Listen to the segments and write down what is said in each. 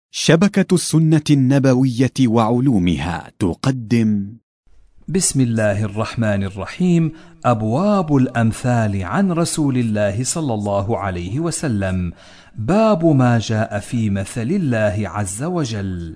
شبكة السنة النبوية وعلومها تقدم بسم الله الرحمن الرحيم. أبواب الأمثال عن رسول الله صلى الله عليه وسلم. باب ما جاء في مثل الله عز وجل.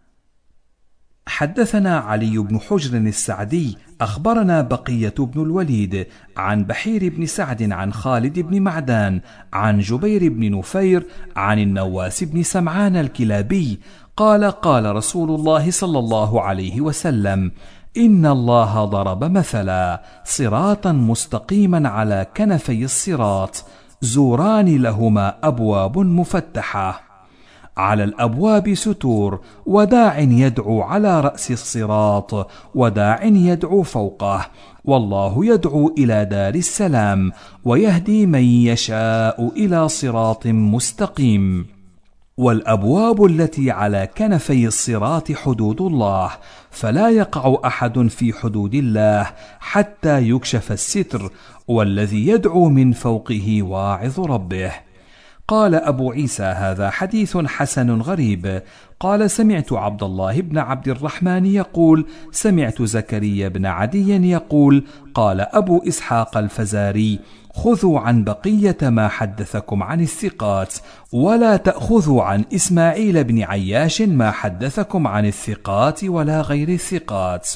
حدثنا علي بن حجر السعدي أخبرنا بقية بن الوليد عن بحير بن سعد عن خالد بن معدان عن جبير بن نفير عن النواس بن سمعان الكلابي قال: قال رسول الله صلى الله عليه وسلم: إن الله ضرب مثلا صراطا مستقيما على كنفي الصراط، زوران لهما أبواب مفتحة، على الأبواب ستور، وداع يدعو على رأس الصراط، وداع يدعو فوقه، والله يدعو إلى دار السلام، ويهدي من يشاء إلى صراط مستقيم. والأبواب التي على كنفي الصراط حدود الله، فلا يقع أحد في حدود الله حتى يكشف الستر، والذي يدعو من فوقه واعظ ربه. قال أبو عيسى: هذا حديث حسن غريب. قال: سمعت عبد الله بن عبد الرحمن يقول: سمعت زكريا بن عدي يقول: قال أبو إسحاق الفزاري: خذوا عن بقية ما حدثكم عن الثقات، ولا تأخذوا عن إسماعيل بن عياش ما حدثكم عن الثقات ولا غير الثقات.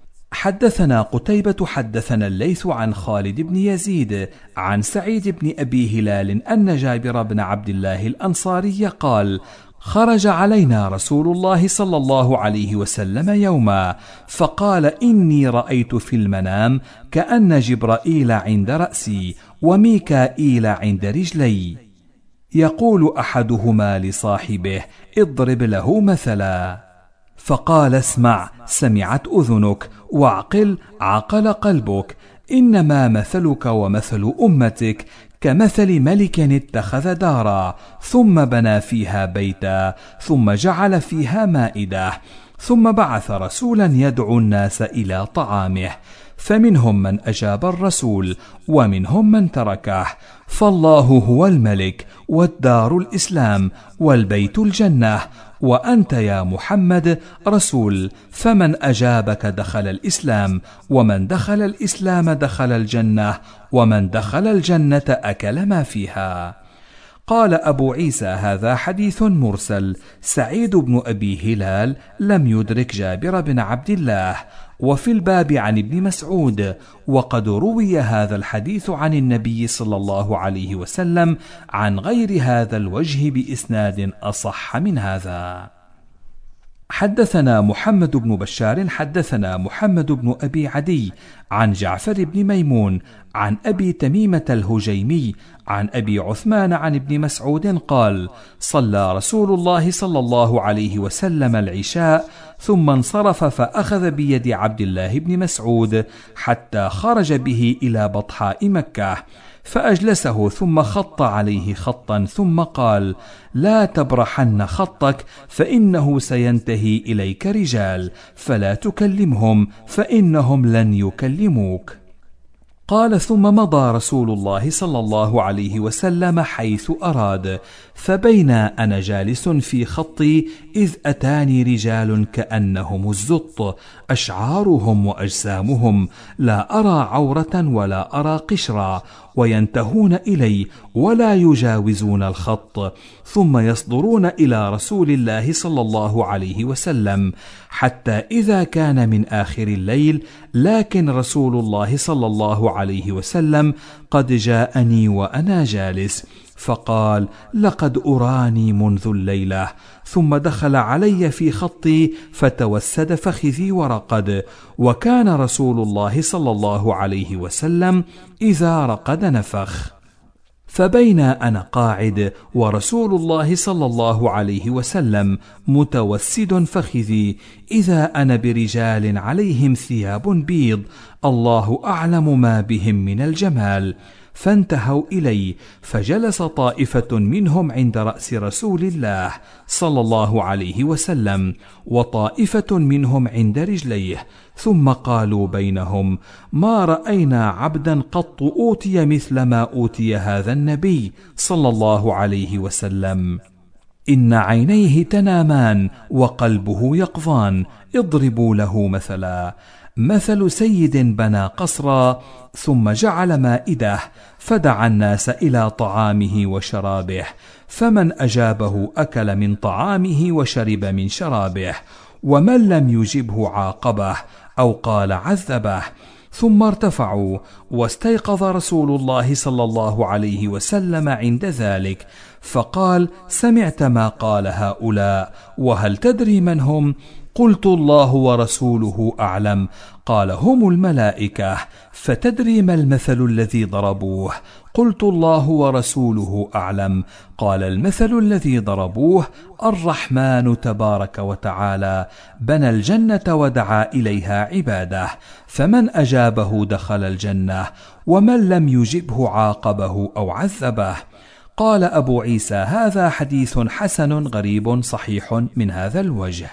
حدثنا قتيبة حدثنا الليث عن خالد بن يزيد عن سعيد بن أبي هلال أن جابر بن عبد الله الأنصاري قال: خرج علينا رسول الله صلى الله عليه وسلم يوما، فقال: إني رأيت في المنام كأن جبرائيل عند رأسي وميكائيل عند رجلي، يقول أحدهما لصاحبه: اضرب له مثلا. فقال: اسمع، سمعت أذنك، واعقل، عقل قلبك. إنما مثلك ومثل أمتك كمثل ملك اتخذ دارا، ثم بنى فيها بيتا، ثم جعل فيها مائدة، ثم بعث رسولا يدعو الناس إلى طعامه، فمنهم من أجاب الرسول ومنهم من تركه. فالله هو الملك، والدار الإسلام، والبيت الجنة، وأنت يا محمد رسول، فمن أجابك دخل الإسلام، ومن دخل الإسلام دخل الجنة، ومن دخل الجنة أكل ما فيها. قال أبو عيسى: هذا حديث مرسل. سعيد بن أبي هلال لم يدرك جابر بن عبد الله. وفي الباب عن ابن مسعود، وقد روي هذا الحديث عن النبي صلى الله عليه وسلم عن غير هذا الوجه بإسناد أصح من هذا. حدثنا محمد بن بشار حدثنا محمد بن أبي عدي عن جعفر بن ميمون عن أبي تميمة الهجيمي عن أبي عثمان عن ابن مسعود قال: صلى رسول الله صلى الله عليه وسلم العشاء، ثم انصرف فأخذ بيد عبد الله بن مسعود حتى خرج به إلى بطحاء مكة، فأجلسه ثم خط عليه خطا، ثم قال: لا تبرحن خطك، فإنه سينتهي إليك رجال، فلا تكلمهم، فإنهم لن يكلموك. قال: ثم مضى رسول الله صلى الله عليه وسلم حيث أراد، فبينا أنا جالس في خطي إذ أتاني رجال كأنهم الزط، أشعارهم وأجسامهم، لا أرى عورة ولا أرى قشرا، وينتهون إلي ولا يجاوزون الخط، ثم يصدرون إلى رسول الله صلى الله عليه وسلم، حتى إذا كان من آخر الليل، لكن رسول الله صلى الله عليه وسلم قد جاءني وأنا جالس، فقال: لقد أراني منذ الليلة. ثم دخل علي في خطي فتوسد فخذي ورقد، وكان رسول الله صلى الله عليه وسلم إذا رقد نفخ. فبينا أنا قاعد ورسول الله صلى الله عليه وسلم متوسد فخذي، إذا أنا برجال عليهم ثياب بيض، الله أعلم ما بهم من الجمال، فانتهوا إلي، فجلس طائفة منهم عند رأس رسول الله صلى الله عليه وسلم، وطائفة منهم عند رجليه، ثم قالوا بينهم: ما رأينا عبدا قط أوتي مثل ما أوتي هذا النبي صلى الله عليه وسلم. إن عينيه تنامان وقلبه يقظان، اضربوا له مثلا. مثل سيد بنى قصرا ثم جعل مائدة فدعا الناس إلى طعامه وشرابه، فمن أجابه أكل من طعامه وشرب من شرابه، ومن لم يجبه عاقبه أو قال عذبه. ثم ارتفعوا، واستيقظ رسول الله صلى الله عليه وسلم عند ذلك، فقال: سمعت ما قال هؤلاء، وهل تدري من هم؟ قلت: الله ورسوله أعلم. قال: هم الملائكة. فتدري ما المثل الذي ضربوه؟ قلت: الله ورسوله أعلم. قال: المثل الذي ضربوه: الرحمن تبارك وتعالى بنى الجنة ودعا إليها عباده، فمن أجابه دخل الجنة، ومن لم يجبه عاقبه أو عذبه. قال أبو عيسى: هذا حديث حسن غريب صحيح من هذا الوجه.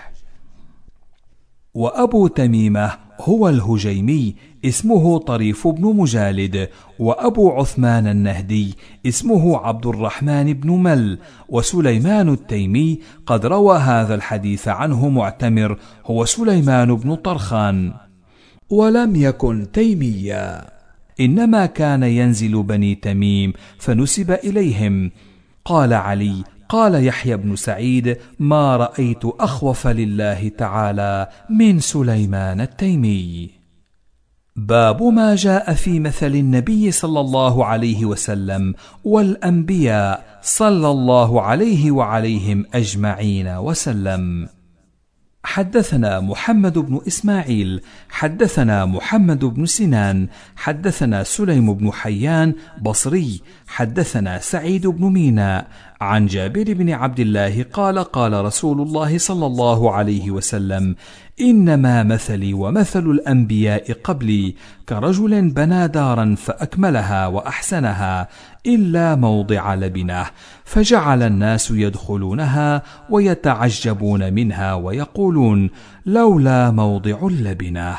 وأبو تميمة هو الهجيمي، اسمه طريف بن مجالد. وأبو عثمان النهدي اسمه عبد الرحمن بن مل. وسليمان التيمي قد روى هذا الحديث عنه معتمر، هو سليمان بن طرخان، ولم يكن تيميا، إنما كان ينزل بني تميم فنسب إليهم. قال علي: قال يحيى بن سعيد: ما رأيت أخوف لله تعالى من سليمان التيمي. باب ما جاء في مثل النبي صلى الله عليه وسلم والأنبياء صلى الله عليه وعليهم أجمعين وسلم. حدثنا محمد بن إسماعيل حدثنا محمد بن سنان حدثنا سليم بن حيان بصري حدثنا سعيد بن ميناء عن جابر بن عبد الله قال: قال رسول الله صلى الله عليه وسلم: إنما مثلي ومثل الأنبياء قبلي كرجل بنى دارا فأكملها وأحسنها إلا موضع لبنه، فجعل الناس يدخلونها ويتعجبون منها ويقولون: لولا موضع اللبنه.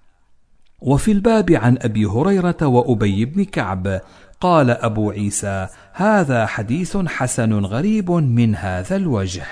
وفي الباب عن أبي هريرة وأبي بن كعب. قال أبو عيسى: هذا حديث حسن غريب من هذا الوجه.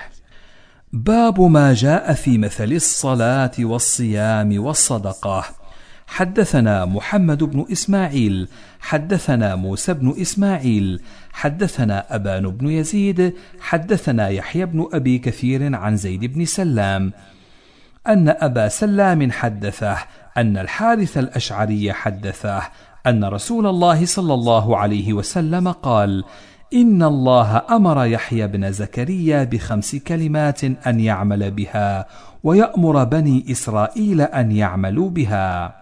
باب ما جاء في مثل الصلاة والصيام والصدقة. حدثنا محمد بن إسماعيل حدثنا موسى بن إسماعيل حدثنا أبان بن يزيد حدثنا يحيى بن أبي كثير عن زيد بن سلام أن أبا سلام حدثه أن الحارث الأشعري حدثه أن رسول الله صلى الله عليه وسلم قال: إن الله أمر يحيى بن زكريا ب5 كلمات أن يعمل بها، ويأمر بني إسرائيل أن يعملوا بها،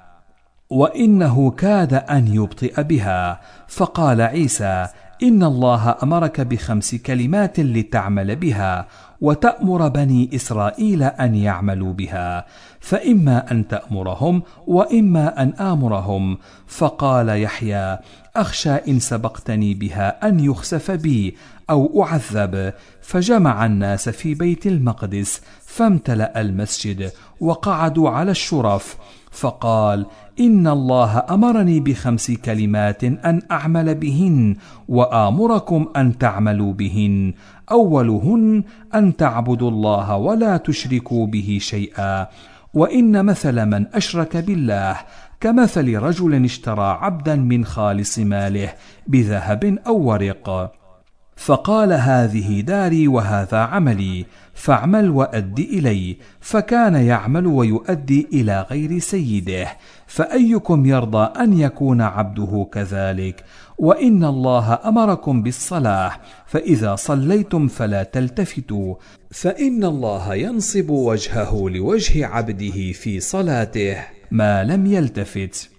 وإنه كاد أن يبطئ بها. فقال عيسى: إن الله أمرك ب5 كلمات لتعمل بها، وتأمر بني إسرائيل أن يعملوا بها، فإما أن تأمرهم وإما أن آمرهم. فقال يحيى: أخشى إن سبقتني بها أن يخسف بي أو أعذب. فجمع الناس في بيت المقدس فامتلأ المسجد وقعدوا على الشرف، فقال: إن الله أمرني ب5 كلمات أن أعمل بهن وآمركم أن تعملوا بهن. أولهن أن تعبدوا الله ولا تشركوا به شيئا، وإن مثل من أشرك بالله كمثل رجل اشترى عبدا من خالص ماله بذهب أو ورق، فقال: هذه داري وهذا عملي، فاعمل وأد إلي. فكان يعمل ويؤدي إلى غير سيده، فأيكم يرضى أن يكون عبده كذلك؟ وإن الله أمركم بالصلاة، فإذا صليتم فلا تلتفتوا، فإن الله ينصب وجهه لوجه عبده في صلاته ما لم يلتفت.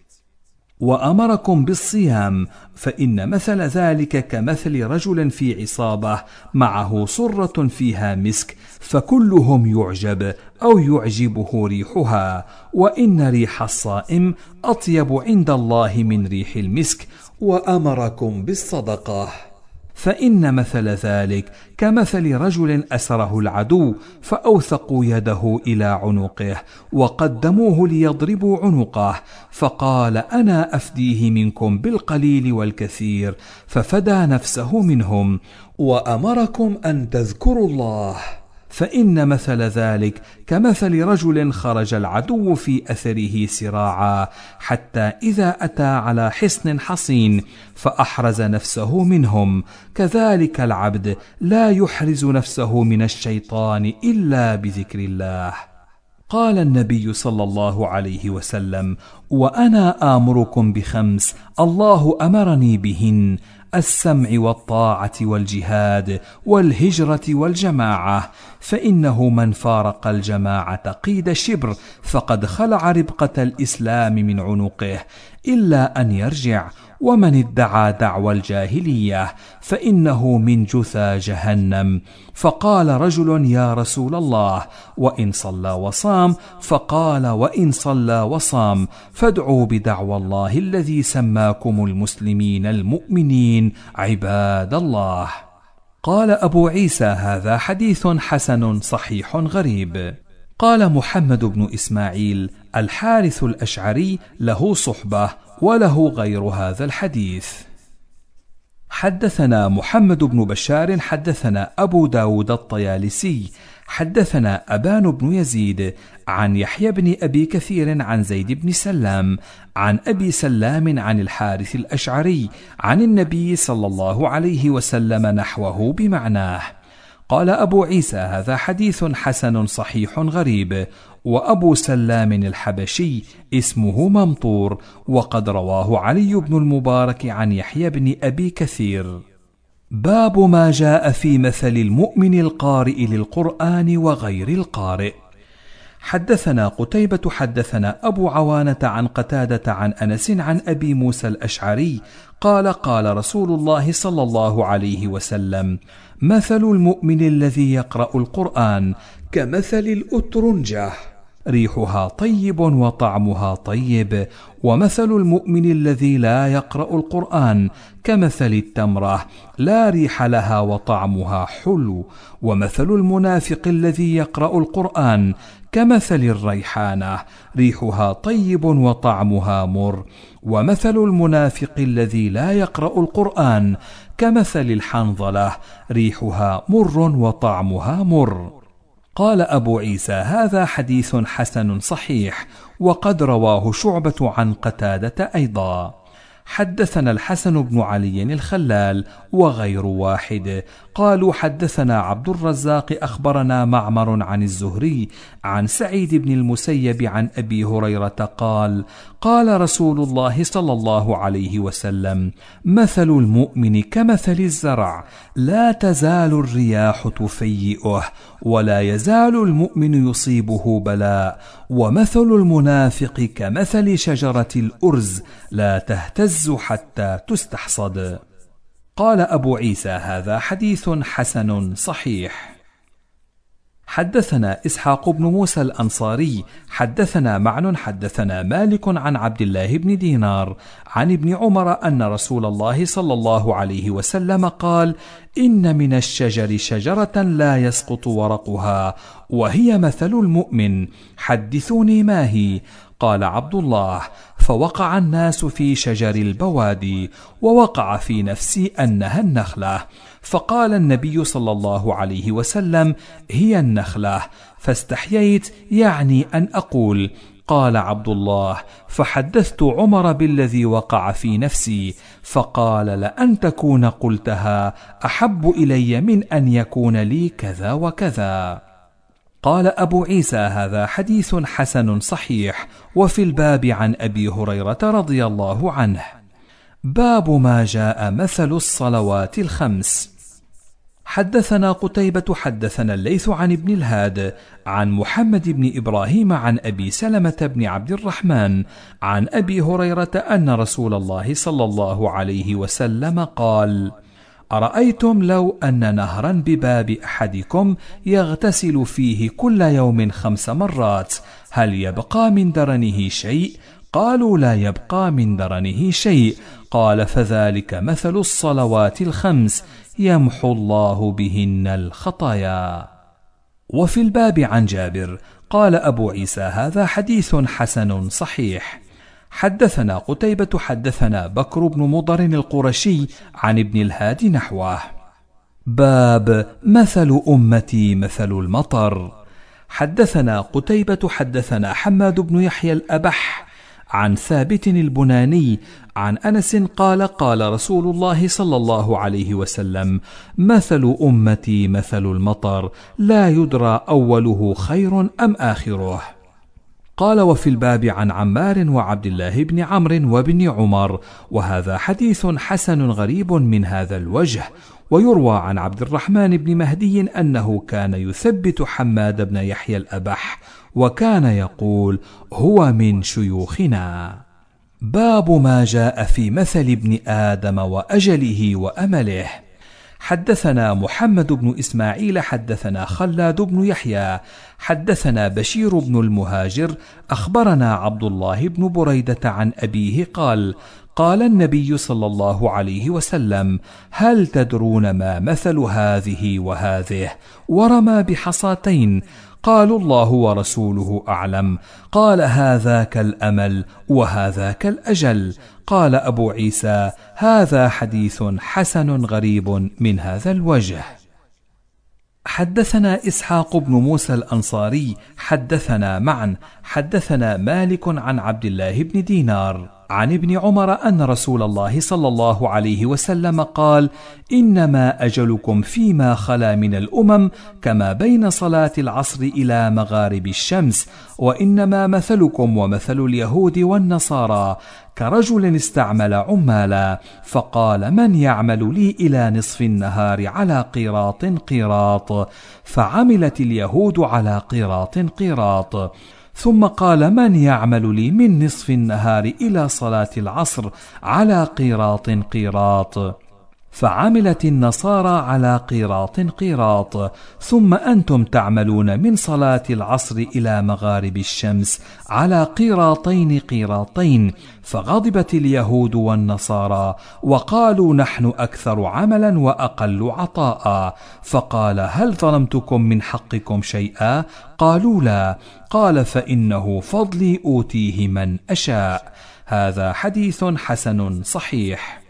وأمركم بالصيام، فإن مثل ذلك كمثل رجل في عصابة معه صرة فيها مسك، فكلهم يعجب أو يعجبه ريحها، وإن ريح الصائم أطيب عند الله من ريح المسك. وأمركم بالصدقة، فإن مثل ذلك كمثل رجل أسره العدو فأوثقوا يده إلى عنقه وقدموه ليضربوا عنقه، فقال أنا أفديه منكم بالقليل والكثير، ففدى نفسه منهم وأمركم أن تذكروا الله. فإن مثل ذلك كمثل رجل خرج العدو في أثره سراعا حتى إذا أتى على حصن حصين فأحرز نفسه منهم، كذلك العبد لا يحرز نفسه من الشيطان إلا بذكر الله. قال النبي صلى الله عليه وسلم: وأنا آمركم بخمس الله أمرني بهن: السمع والطاعة والجهاد والهجرة والجماعة، فإنه من فارق الجماعة قيد شبر فقد خلع ربقة الإسلام من عنقه إلا أن يرجع، ومن ادعى دعوى الجاهلية فإنه من جثى جهنم. فقال رجل: يا رسول الله، وإن صلى وصام؟ فقال: وإن صلى وصام فادعوا بدعوى الله الذي سماكم المسلمين المؤمنين عباد الله. قال أبو عيسى: هذا حديث حسن صحيح غريب. قال محمد بن إسماعيل: الحارث الأشعري له صحبة وله غير هذا الحديث. حدثنا محمد بن بشار حدثنا أبو داود الطيالسي حدثنا أبان بن يزيد عن يحيى بن أبي كثير عن زيد بن سلام عن أبي سلام عن الحارث الأشعري عن النبي صلى الله عليه وسلم نحوه بمعناه. قال أبو عيسى: هذا حديث حسن صحيح غريب. وأبو سلام الحبشي اسمه ممطور، وقد رواه علي بن المبارك عن يحيى بن أبي كثير. باب ما جاء في مثل المؤمن القارئ للقرآن وغير القارئ. حدثنا قتيبة حدثنا أبو عوانة عن قتادة عن أنس عن أبي موسى الأشعري قال: قال رسول الله صلى الله عليه وسلم: مثل المؤمن الذي يقرأ القرآن كمثل الأترنجة، ريحها طيب وطعمها طيب، ومثل المؤمن الذي لا يقرأ القرآن كمثل التمرة، لا ريح لها وطعمها حلو، ومثل المنافق الذي يقرأ القرآن كمثل الريحانة، ريحها طيب وطعمها مر، ومثل المنافق الذي لا يقرأ القرآن كمثل الحنظلة، ريحها مر وطعمها مر. قال أبو عيسى: هذا حديث حسن صحيح، وقد رواه شعبة عن قتادة أيضا. حدثنا الحسن بن علي الخلال وغير واحد قالوا: حدثنا عبد الرزاق أخبرنا معمر عن الزهري عن سعيد بن المسيب عن أبي هريرة قال: قال رسول الله صلى الله عليه وسلم: مثل المؤمن كمثل الزرع، لا تزال الرياح تفيئه، ولا يزال المؤمن يصيبه بلاء، ومثل المنافق كمثل شجرة الأرز، لا تهتز حتى تستحصد. قال أبو عيسى: هذا حديث حسن صحيح. حدثنا إسحاق بن موسى الأنصاري حدثنا معن حدثنا مالك عن عبد الله بن دينار عن ابن عمر أن رسول الله صلى الله عليه وسلم قال: إن من الشجر شجرة لا يسقط ورقها، وهي مثل المؤمن، حدثوني ما هي؟ قال عبد الله: فوقع الناس في شجر البوادي، ووقع في نفسي أنها النخلة، فقال النبي صلى الله عليه وسلم: هي النخلة، فاستحييت يعني أن أقول. قال عبد الله: فحدثت عمر بالذي وقع في نفسي، فقال: لأن تكون قلتها أحب إلي من أن يكون لي كذا وكذا. قال أبو عيسى: هذا حديث حسن صحيح. وفي الباب عن أبي هريرة رضي الله عنه. باب ما جاء مثل الصلوات الخمس. حدثنا قتيبة حدثنا الليث عن ابن الهاد عن محمد بن إبراهيم عن أبي سلمة بن عبد الرحمن عن أبي هريرة أن رسول الله صلى الله عليه وسلم قال: أرأيتم لو أن نهرا بباب أحدكم يغتسل فيه كل يوم 5 مرات، هل يبقى من درنه شيء؟ قالوا: لا يبقى من درنه شيء. قال: فذلك مثل الصلوات الخمس، يمحو الله بهن الخطايا. وفي الباب عن جابر قال أبو عيسى: هذا حديث حسن صحيح. حدثنا قتيبة حدثنا بكر بن مضر القرشي عن ابن الهادي نحوه. باب مثل أمتي مثل المطر. حدثنا قتيبة حدثنا حماد بن يحيى الأبح عن ثابت البناني عن أنس قال: قال رسول الله صلى الله عليه وسلم: مثل أمتي مثل المطر، لا يدرى أوله خير أم آخره. قال: وفي الباب عن عمار وعبد الله بن عمرو وابن عمر، وهذا حديث حسن غريب من هذا الوجه. ويروى عن عبد الرحمن بن مهدي أنه كان يثبت حماد بن يحيى الأبح، وكان يقول: هو من شيوخنا. باب ما جاء في مثل ابن آدم وأجله وأمله. حدثنا محمد بن إسماعيل حدثنا خلاد بن يحيى حدثنا بشير بن المهاجر أخبرنا عبد الله بن بريدة عن أبيه قال: قال النبي صلى الله عليه وسلم: هل تدرون ما مثل هذه وهذه؟ ورمى بحصاتين. قالوا: الله ورسوله أعلم. قال: هذا كالأمل وهذا كالأجل. قال أبو عيسى: هذا حديث حسن غريب من هذا الوجه. حدثنا إسحاق بن موسى الأنصاري حدثنا معا حدثنا مالك عن عبد الله بن دينار عن ابن عمر أن رسول الله صلى الله عليه وسلم قال: إنما أجلكم فيما خلا من الأمم كما بين صلاة العصر إلى مغارب الشمس، وإنما مثلكم ومثل اليهود والنصارى كرجل استعمل عمالا فقال: من يعمل لي إلى نصف النهار على قيراط قيراط، فعملت اليهود على قيراط قيراط. ثم قال: من يعمل لي من نصف النهار إلى صلاة العصر على قيراط قيراط، فعملت النصارى على قيراط قيراط. ثم أنتم تعملون من صلاة العصر إلى مغارب الشمس على قيراطين قيراطين، فغضبت اليهود والنصارى وقالوا: نحن أكثر عملا وأقل عطاء. فقال: هل ظلمتكم من حقكم شيئا؟ قالوا: لا. قال: فإنه فضلي أوتيه من أشاء. هذا حديث حسن صحيح.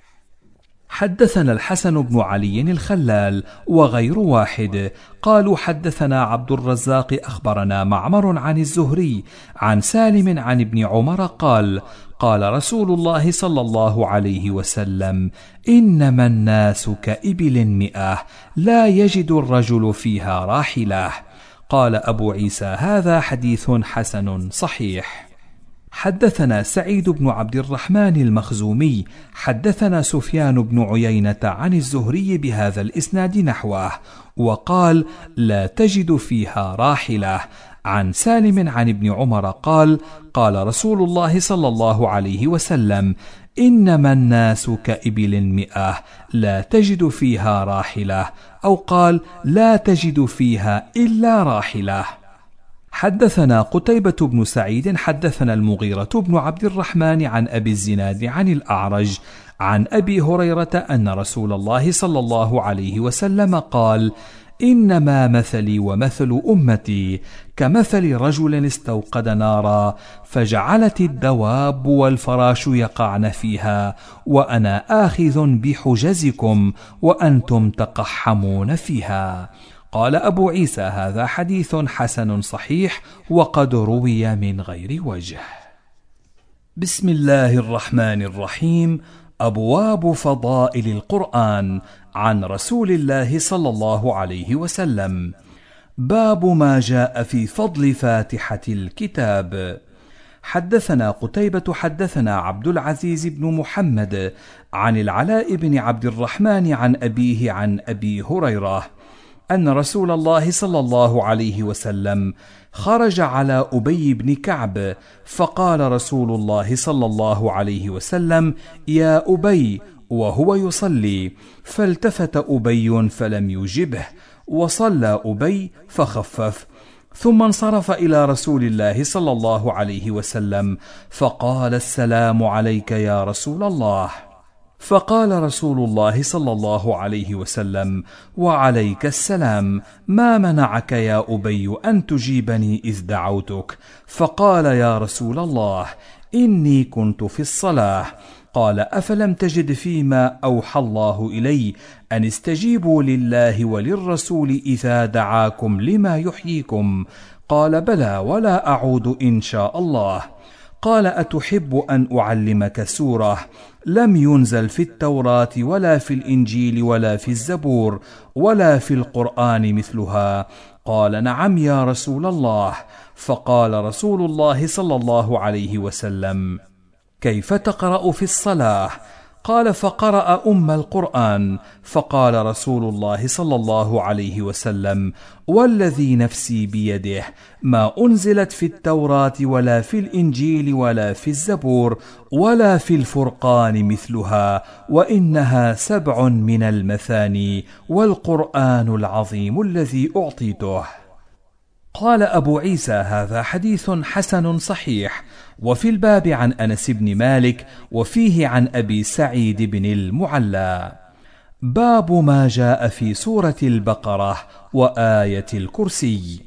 حدثنا الحسن بن علي الخلال وغير واحد قالوا: حدثنا عبد الرزاق أخبرنا معمر عن الزهري عن سالم عن ابن عمر قال: قال رسول الله صلى الله عليه وسلم: إنما الناس كإبل 100 لا يجد الرجل فيها راحلة. قال أبو عيسى: هذا حديث حسن صحيح. حدثنا سعيد بن عبد الرحمن المخزومي حدثنا سفيان بن عيينة عن الزهري بهذا الإسناد نحوه، وقال: لا تجد فيها راحلة. عن سالم عن ابن عمر قال: قال رسول الله صلى الله عليه وسلم: إنما الناس كإبل 100 لا تجد فيها راحلة، أو قال: لا تجد فيها إلا راحلة. حدثنا قتيبة بن سعيد حدثنا المغيرة بن عبد الرحمن عن أبي الزناد عن الأعرج عن أبي هريرة أن رسول الله صلى الله عليه وسلم قال: إنما مثلي ومثل أمتي كمثل رجل استوقد نارا فجعلت الدواب والفراش يقعن فيها، وأنا آخذ بحجزكم وأنتم تقحمون فيها. قال أبو عيسى: هذا حديث حسن صحيح، وقد روي من غير وجه. بسم الله الرحمن الرحيم. أبواب فضائل القرآن عن رسول الله صلى الله عليه وسلم. باب ما جاء في فضل فاتحة الكتاب. حدثنا قتيبة حدثنا عبد العزيز بن محمد عن العلاء بن عبد الرحمن عن أبيه عن أبي هريرة أن رسول الله صلى الله عليه وسلم خرج على أبي بن كعب، فقال رسول الله صلى الله عليه وسلم: يا أبي، وهو يصلي، فالتفت أبي فلم يجبه، وصلى أبي فخفف، ثم انصرف إلى رسول الله صلى الله عليه وسلم فقال: السلام عليك يا رسول الله. فقال رسول الله صلى الله عليه وسلم: وعليك السلام، ما منعك يا أبي أن تجيبني إذ دعوتك؟ فقال: يا رسول الله، إني كنت في الصلاة. قال: أفلم تجد فيما أوحى الله إلي أن استجيبوا لله وللرسول إذا دعاكم لما يحييكم؟ قال: بلى، ولا أعود إن شاء الله. قال: أتحب أن أعلمك سورة لم ينزل في التوراة ولا في الإنجيل ولا في الزبور ولا في القرآن مثلها؟ قال: نعم يا رسول الله. فقال رسول الله صلى الله عليه وسلم: كيف تقرأ في الصلاة؟ قال: فقرأ القرآن. فقال رسول الله صلى الله عليه وسلم: والذي نفسي بيده، ما أنزلت في التوراة ولا في الإنجيل ولا في الزبور ولا في الفرقان مثلها، وإنها 7 من المثاني والقرآن العظيم الذي أعطيته. قال أبو عيسى: هذا حديث حسن صحيح. وفي الباب عن أنس بن مالك، وفيه عن أبي سعيد بن المعلى. باب ما جاء في سورة البقرة وآية الكرسي.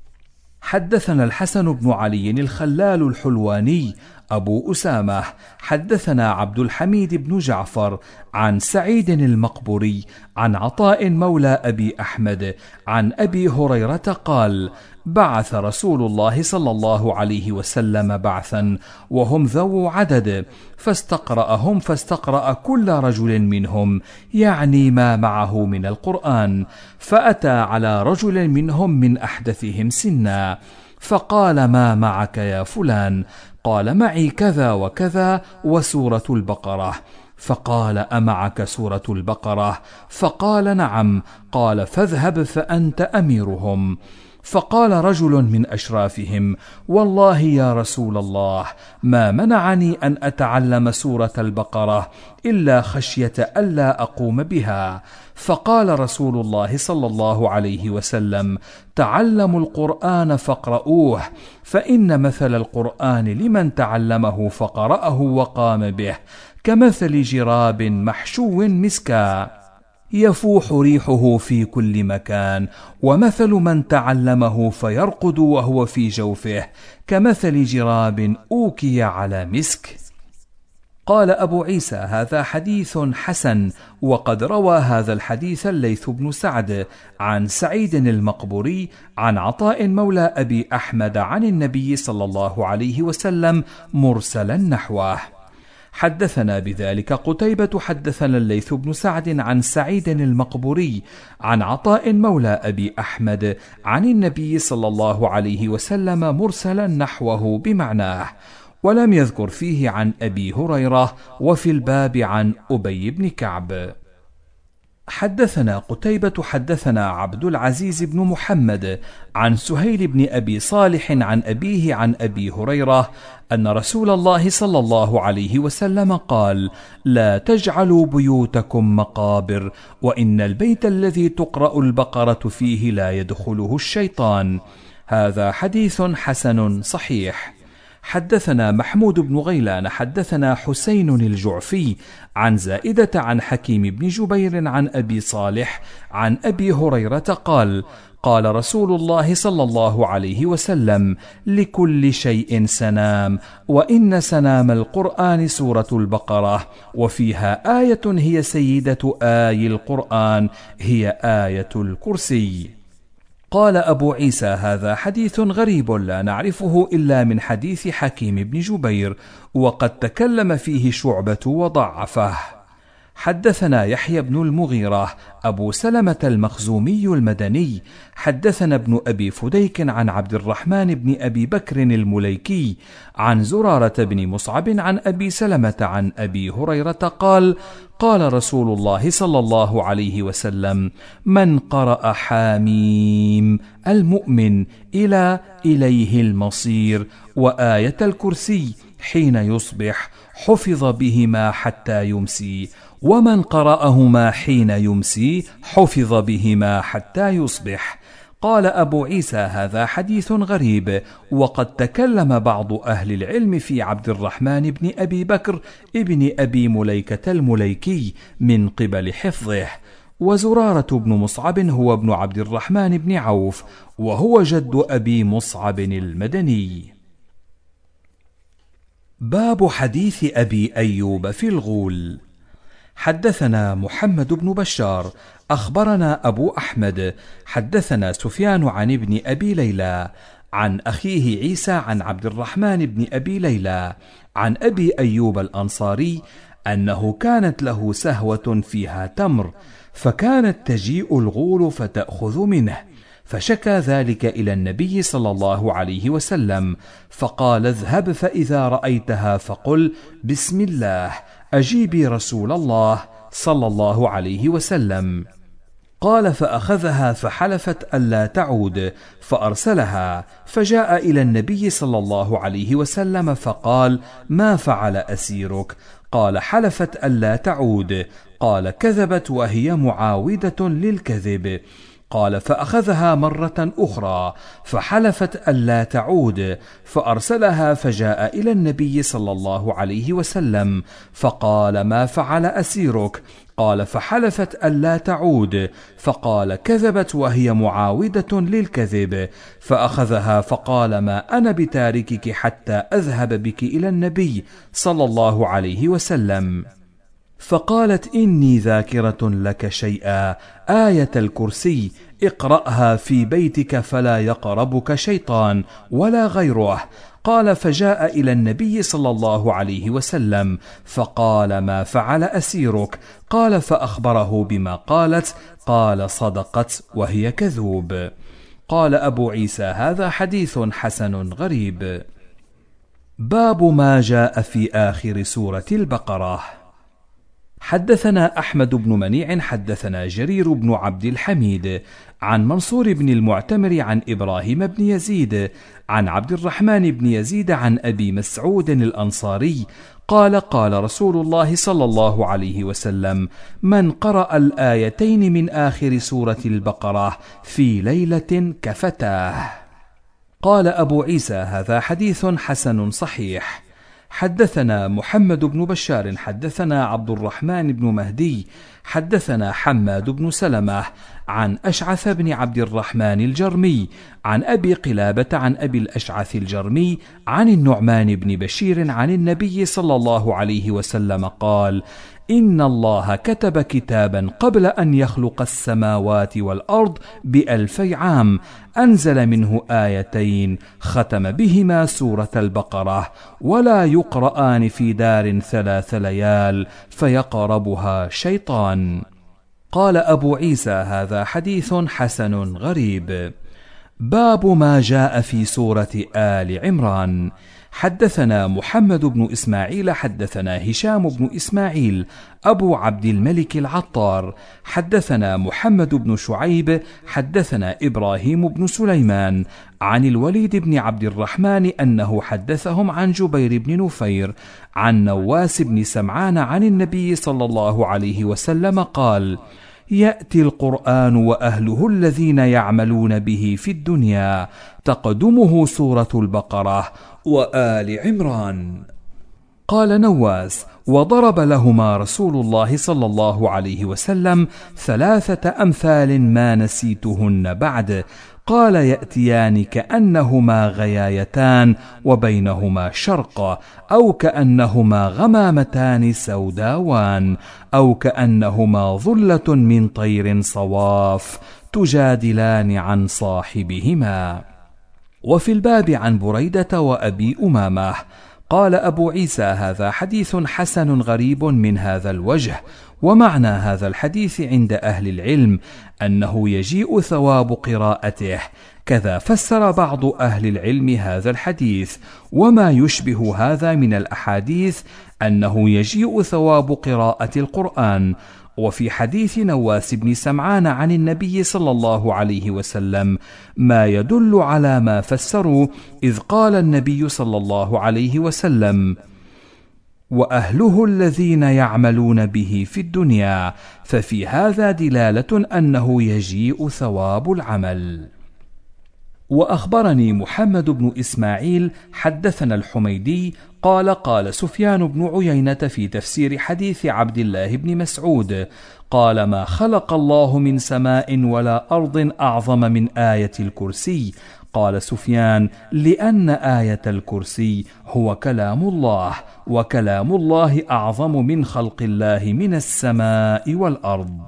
حدثنا الحسن بن علي الخلال الحلواني أبو أسامة حدثنا عبد الحميد بن جعفر عن سعيد المقبوري عن عطاء مولى أبي أحمد عن أبي هريرة قال: بعث رسول الله صلى الله عليه وسلم بعثا وهم ذو عدد، فاستقرأهم فاستقرأ كل رجل منهم يعني ما معه من القرآن، فأتى على رجل منهم من أحدثهم سنا فقال: ما معك يا فلان؟ قال: معي كذا وكذا وسورة البقرة. فقال: أمعك سورة البقرة؟ فقال: نعم. قال: فاذهب فأنت أميرهم. فقال رجل من أشرافهم: والله يا رسول الله، ما منعني أن أتعلم سورة البقرة إلا خشية ألا أقوم بها. فقال رسول الله صلى الله عليه وسلم: تعلموا القرآن فاقرؤوه، فإن مثل القرآن لمن تعلمه فقرأه وقام به كمثل جراب محشو مسكا يفوح ريحه في كل مكان، ومثل من تعلمه فيرقد وهو في جوفه كمثل جراب أوكي على مسك. قال أبو عيسى: هذا حديث حسن. وقد روى هذا الحديث الليث بن سعد عن سعيد المقبوري عن عطاء مولى أبي أحمد عن النبي صلى الله عليه وسلم مرسلا نحوه. حدثنا بذلك قتيبة حدثنا الليث بن سعد عن سعيد المقبوري عن عطاء مولى أبي أحمد عن النبي صلى الله عليه وسلم مرسلا نحوه بمعناه، ولم يذكر فيه عن أبي هريرة. وفي الباب عن أبي بن كعب. حدثنا قتيبة حدثنا عبد العزيز بن محمد عن سهيل بن أبي صالح عن أبيه عن أبي هريرة أن رسول الله صلى الله عليه وسلم قال: لا تجعلوا بيوتكم مقابر، وإن البيت الذي تقرأ البقرة فيه لا يدخله الشيطان. هذا حديث حسن صحيح. حدثنا محمود بن غيلان حدثنا حسين الجعفي عن زائدة عن حكيم بن جبير عن أبي صالح عن أبي هريرة قال: قال رسول الله صلى الله عليه وسلم: لكل شيء سنام، وإن سنام القرآن سورة البقرة، وفيها آية هي سيدة آي القرآن، هي آية الكرسي. قال أبو عيسى: هذا حديث غريب لا نعرفه إلا من حديث حكيم بن جبير، وقد تكلم فيه شعبة وضعفه. حدثنا يحيى بن المغيرة أبو سلمة المخزومي المدني حدثنا ابن أبي فديك عن عبد الرحمن بن أبي بكر المليكي عن زرارة بن مصعب عن أبي سلمة عن أبي هريرة قال: قال رسول الله صلى الله عليه وسلم: من قرأ حاميم المؤمن إليه المصير وآية الكرسي حين يصبح حفظ بهما حتى يمسي، ومن قرأهما حين يمسي حفظ بهما حتى يصبح. قال أبو عيسى: هذا حديث غريب، وقد تكلم بعض أهل العلم في عبد الرحمن بن أبي بكر ابن أبي مليكة المليكي من قبل حفظه. وزرارة بن مصعب هو ابن عبد الرحمن بن عوف، وهو جد أبي مصعب المدني. باب حديث أبي أيوب في الغول. حدثنا محمد بن بشار أخبرنا أبو أحمد حدثنا سفيان عن ابن أبي ليلى عن أخيه عيسى عن عبد الرحمن بن أبي ليلى عن أبي أيوب الأنصاري أنه كانت له سهوة فيها تمر، فكانت تجيء الغول فتأخذ منه، فشكى ذلك إلى النبي صلى الله عليه وسلم، فقال: اذهب فإذا رأيتها فقل: بسم الله، أجيبي رسول الله صلى الله عليه وسلم. قال: فأخذها فحلفت ألا تعود، فأرسلها، فجاء إلى النبي صلى الله عليه وسلم فقال: ما فعل أسيرك؟ قال: حلفت ألا تعود. قال: كذبت وهي معاودة للكذب. قال: فأخذها مرة أخرى فحلفت ألا تعود، فأرسلها، فجاء إلى النبي صلى الله عليه وسلم فقال: ما فعل أسيرك؟ قال: فحلفت ألا تعود. فقال: كذبت وهي معاودة للكذب. فأخذها فقال: ما أنا بتاركك حتى أذهب بك إلى النبي صلى الله عليه وسلم. فقالت: إني ذاكرة لك شيئا، آية الكرسي، اقرأها في بيتك فلا يقربك شيطان ولا غيره. قال: فجاء إلى النبي صلى الله عليه وسلم فقال: ما فعل أسيرك؟ قال: فأخبره بما قالت. قال: صدقت وهي كذوب. قال أبو عيسى: هذا حديث حسن غريب. باب ما جاء في آخر سورة البقرة. حدثنا أحمد بن منيع حدثنا جرير بن عبد الحميد عن منصور بن المعتمر عن إبراهيم بن يزيد عن عبد الرحمن بن يزيد عن أبي مسعود الأنصاري قال: قال رسول الله صلى الله عليه وسلم: من قرأ الآيتين من آخر سورة البقرة في ليلة كفتاه. قال أبو عيسى: هذا حديث حسن صحيح. حدثنا محمد بن بشار حدثنا عبد الرحمن بن مهدي حدثنا حماد بن سلمة عن أشعث بن عبد الرحمن الجرمي عن أبي قلابة عن أبي الأشعث الجرمي عن النعمان بن بشير عن النبي صلى الله عليه وسلم قال: إن الله كتب كتابا قبل أن يخلق السماوات والأرض ب2000 عام، أنزل منه آيتين ختم بهما سورة البقرة، ولا يقرآن في دار 3 ليال فيقربها شيطان. قال أبو عيسى: هذا حديث حسن غريب. باب ما جاء في سورة آل عمران. حدثنا محمد بن إسماعيل حدثنا هشام بن إسماعيل أبو عبد الملك العطار حدثنا محمد بن شعيب حدثنا إبراهيم بن سليمان عن الوليد بن عبد الرحمن أنه حدثهم عن جبير بن نفير عن نواس بن سمعان عن النبي صلى الله عليه وسلم قال: يأتي القرآن وأهله الذين يعملون به في الدنيا، تقدمه سورة البقرة وآل عمران. قال نواس: وضرب لهما رسول الله صلى الله عليه وسلم 3 أمثال ما نسيتهن بعد. قال: يأتيان كأنهما غيايتان وبينهما شرق، أو كأنهما غمامتان سوداوان، أو كأنهما ظلة من طير صواف تجادلان عن صاحبهما. وفي الباب عن بريدة وأبي أمامة. قال أبو عيسى: هذا حديث حسن غريب من هذا الوجه. ومعنى هذا الحديث عند أهل العلم أنه يجيء ثواب قراءته، كذا فسر بعض أهل العلم هذا الحديث. وما يشبه هذا من الأحاديث أنه يجيء ثواب قراءة القرآن. وفي حديث نواس بن سمعان عن النبي صلى الله عليه وسلم ما يدل على ما فسروا، إذ قال النبي صلى الله عليه وسلم: وأهله الذين يعملون به في الدنيا، ففي هذا دلالة أنه يجيء ثواب العمل. وأخبرني محمد بن إسماعيل حدثنا الحميدي قال قال سفيان بن عيينة في تفسير حديث عبد الله بن مسعود قال ما خلق الله من سماء ولا أرض أعظم من آية الكرسي. قال سفيان لأن آية الكرسي هو كلام الله، وكلام الله أعظم من خلق الله من السماء والأرض.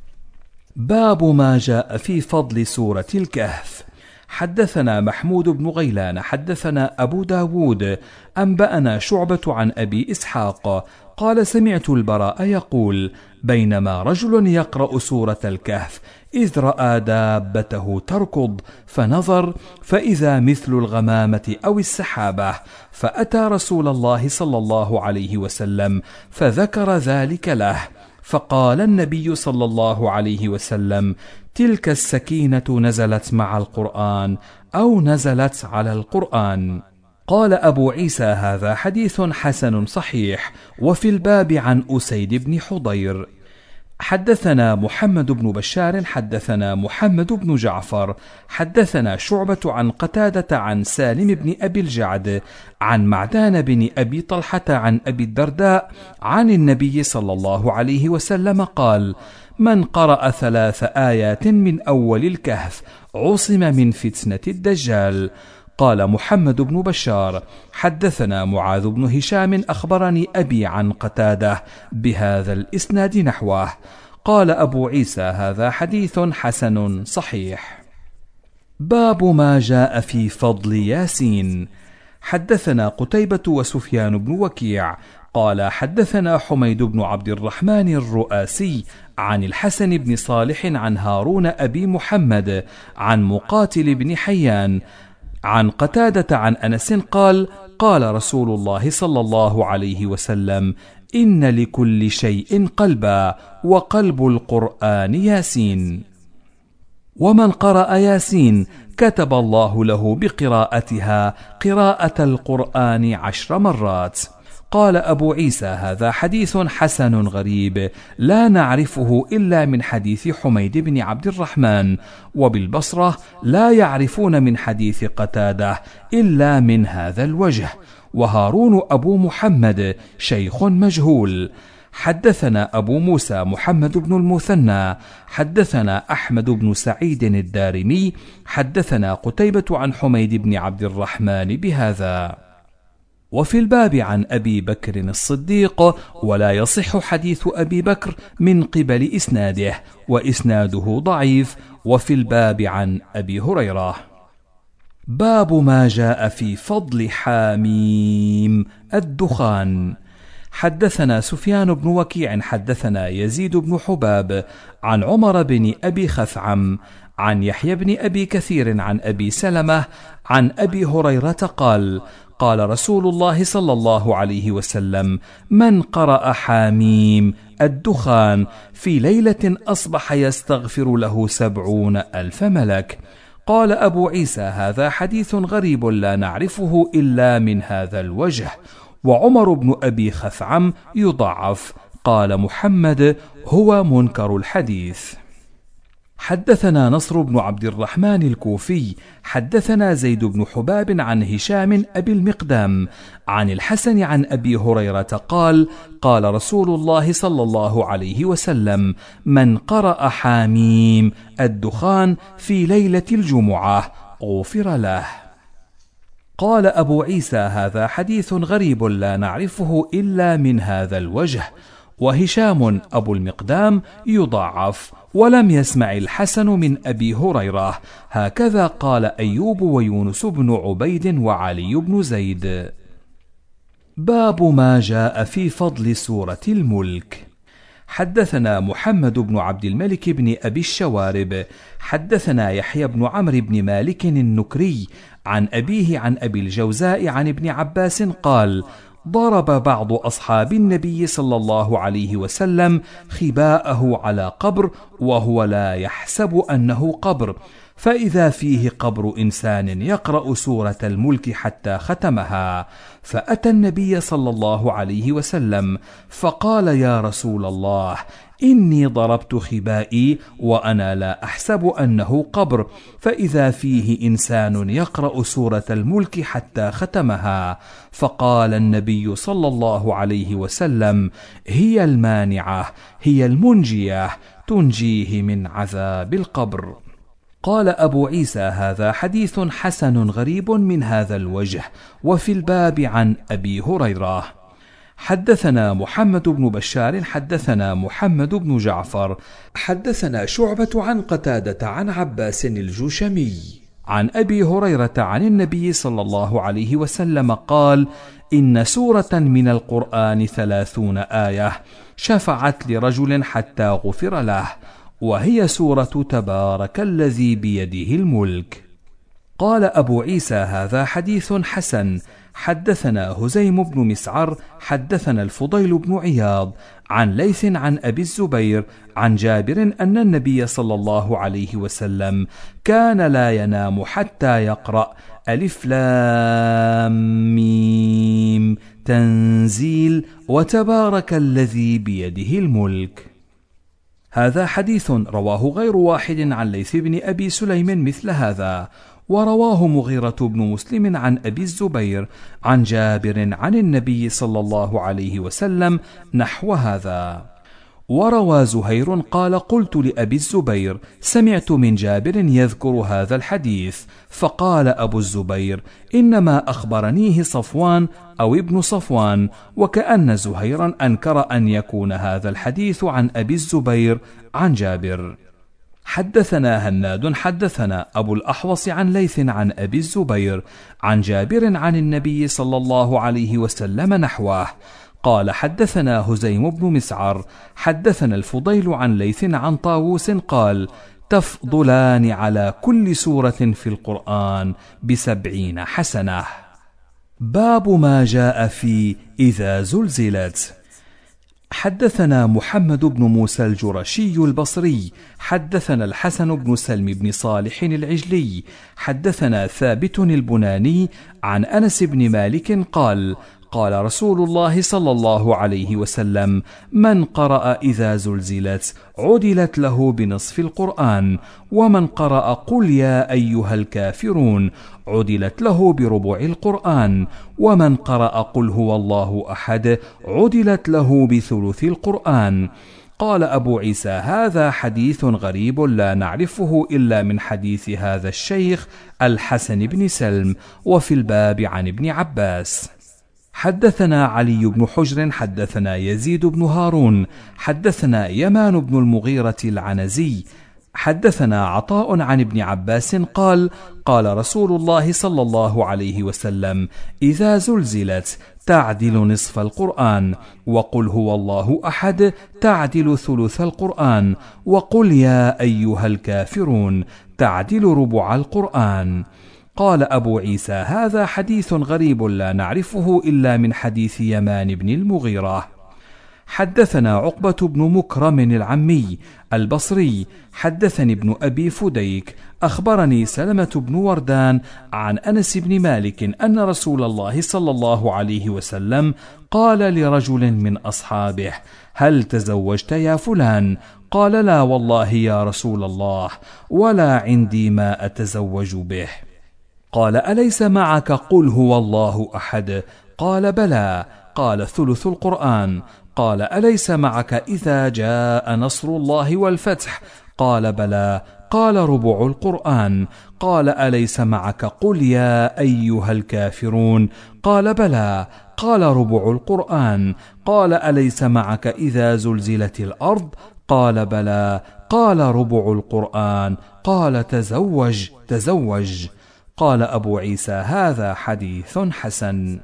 باب ما جاء في فضل سورة الكهف. حدثنا محمود بن غيلان حدثنا أبو داود أنبأنا شعبة عن أبي إسحاق قال سمعت البراء يقول بينما رجل يقرأ سورة الكهف إذ رأى دابته تركض فنظر فإذا مثل الغمامة أو السحابة، فأتى رسول الله صلى الله عليه وسلم فذكر ذلك له، فقال النبي صلى الله عليه وسلم تلك السكينة نزلت مع القرآن أو نزلت على القرآن. قال أبو عيسى هذا حديث حسن صحيح. وفي الباب عن أسيد بن حضير. حدثنا محمد بن بشار حدثنا محمد بن جعفر حدثنا شعبة عن قتادة عن سالم بن أبي الجعد عن معدان بن أبي طلحة عن أبي الدرداء عن النبي صلى الله عليه وسلم قال من قرأ 3 آيات من أول الكهف عصم من فتنة الدجال. قال محمد بن بشار حدثنا معاذ بن هشام أخبرني أبي عن قتادة بهذا الإسناد نحوه. قال أبو عيسى هذا حديث حسن صحيح. باب ما جاء في فضل ياسين. حدثنا قتيبة وسفيان بن وكيع قال حدثنا حميد بن عبد الرحمن الرؤاسي عن الحسن بن صالح عن هارون أبي محمد عن مقاتل بن حيان عن قتادة عن أنس قال قال رسول الله صلى الله عليه وسلم إن لكل شيء قلبا وقلب القرآن ياسين، ومن قرأ ياسين كتب الله له بقراءتها قراءة القرآن 10 مرات. قال أبو عيسى هذا حديث حسن غريب لا نعرفه إلا من حديث حميد بن عبد الرحمن، وبالبصرة لا يعرفون من حديث قتادة إلا من هذا الوجه، وهارون أبو محمد شيخ مجهول. حدثنا أبو موسى محمد بن المثنى حدثنا أحمد بن سعيد الدارمي حدثنا قتيبة عن حميد بن عبد الرحمن بهذا. وفي الباب عن أبي بكر الصديق ولا يصح حديث أبي بكر من قبل إسناده، وإسناده ضعيف. وفي الباب عن أبي هريرة. باب ما جاء في فضل حاميم الدخان. حدثنا سفيان بن وكيع حدثنا يزيد بن حباب عن عمر بن أبي خثعم عن يحيى بن أبي كثير عن أبي سلمة عن أبي هريرة قال قال رسول الله صلى الله عليه وسلم من قرأ حاميم الدخان في ليلة أصبح يستغفر له 70,000 ملك. قال أبو عيسى هذا حديث غريب لا نعرفه إلا من هذا الوجه، وعمر بن أبي خثعم يضعف. قال محمد هو منكر الحديث. حدثنا نصر بن عبد الرحمن الكوفي حدثنا زيد بن حباب عن هشام أبي المقدام عن الحسن عن أبي هريرة قال قال رسول الله صلى الله عليه وسلم من قرأ حاميم الدخان في ليلة الجمعة غفر له. قال أبو عيسى هذا حديث غريب لا نعرفه إلا من هذا الوجه، وهشام أبو المقدام يضعف ولم يسمع الحسن من أبي هريرة. هكذا قال أيوب ويونس بن عبيد وعلي بن زيد. باب ما جاء في فضل سورة الملك. حدثنا محمد بن عبد الملك بن أبي الشوارب حدثنا يحيى بن عمرو بن مالك النكري عن أبيه عن أبي الجوزاء عن ابن عباس قال ضرب بعض أصحاب النبي صلى الله عليه وسلم خباءه على قبر وهو لا يحسب أنه قبر، فإذا فيه قبر إنسان يقرأ سورة الملك حتى ختمها، فأتى النبي صلى الله عليه وسلم فقال: يا رسول الله، إني ضربت خبائي وأنا لا أحسب أنه قبر، فإذا فيه إنسان يقرأ سورة الملك حتى ختمها. فقال النبي صلى الله عليه وسلم: هي المانعة، هي المنجية، تنجيه من عذاب القبر. قال أبو عيسى: هذا حديث حسن غريب من هذا الوجه. وفي الباب عن أبي هريرة. حدثنا محمد بن بشار حدثنا محمد بن جعفر حدثنا شعبة عن قتادة عن عباس الجشمي عن أبي هريرة عن النبي صلى الله عليه وسلم قال: إن سورة من القرآن 30 آية شفعت لرجل حتى غفر له، وهي سورة تبارك الذي بيده الملك. قال أبو عيسى: هذا حديث حسن. حدثنا هزيم بن مسعر حدثنا الفضيل بن عياض عن ليث عن أبي الزبير عن جابر أن النبي صلى الله عليه وسلم كان لا ينام حتى يقرأ ألف لام ميم تنزيل وتبارك الذي بيده الملك. هذا حديث رواه غير واحد عن ليث بن أبي سليم مثل هذا، ورواه مغيرة بن مسلم عن أبي الزبير عن جابر عن النبي صلى الله عليه وسلم نحو هذا. وروى زهير قال: قلت لأبي الزبير: سمعت من جابر يذكر هذا الحديث. فقال أبو الزبير: إنما أخبرنيه صفوان أو ابن صفوان. وكأن زهيرا أنكر أن يكون هذا الحديث عن أبي الزبير عن جابر. حدثنا هناد حدثنا أبو الأحوص عن ليث عن أبي الزبير عن جابر عن النبي صلى الله عليه وسلم نحوه. قال: حدثنا هزيم بن مسعر حدثنا الفضيل عن ليث عن طاووس قال: تفضلان على كل سورة في القرآن ب70 حسنة. باب ما جاء في إذا زلزلت. حدثنا محمد بن موسى الجرشي البصري حدثنا الحسن بن سلم بن صالح العجلي حدثنا ثابت البناني عن أنس بن مالك قال: قال رسول الله صلى الله عليه وسلم: من قرأ إذا زلزلت عدلت له بنصف القرآن، ومن قرأ قل يا أيها الكافرون عدلت له بربع القرآن، ومن قرأ قل هو الله أحد عدلت له بثلث القرآن. قال أبو عيسى: هذا حديث غريب لا نعرفه إلا من حديث هذا الشيخ الحسن بن سلم. وفي الباب عن ابن عباس. حدثنا علي بن حجر حدثنا يزيد بن هارون حدثنا يمان بن المغيرة العنزي حدثنا عطاء عن ابن عباس قال: قال رسول الله صلى الله عليه وسلم: إذا زلزلت تعدل نصف القرآن، وقل هو الله أحد تعدل ثلث القرآن، وقل يا أيها الكافرون تعدل ربع القرآن. قال أبو عيسى: هذا حديث غريب لا نعرفه إلا من حديث يمان بن المغيرة. حدثنا عقبة بن مكرم العمي البصري حدثني ابن أبي فديك أخبرني سلمة بن وردان عن أنس بن مالك أن رسول الله صلى الله عليه وسلم قال لرجل من أصحابه: هل تزوجت يا فلان؟ قال: لا والله يا رسول الله، ولا عندي ما أتزوج به. قال: أليس معك قل هو الله أحد؟ قال: بلى. قال: ثلث القرآن. قال: أليس معك إذا جاء نصر الله والفتح؟ قال: بلى. قال: ربع القرآن. قال: أليس معك قل يا أيها الكافرون؟ قال: بلى. قال: ربع القرآن. قال: أليس معك إذا زلزلت الأرض؟ قال: بلى. قال: ربع القرآن. قال: تزوج تزوج. قال أبو عيسى: هذا حديث حسن.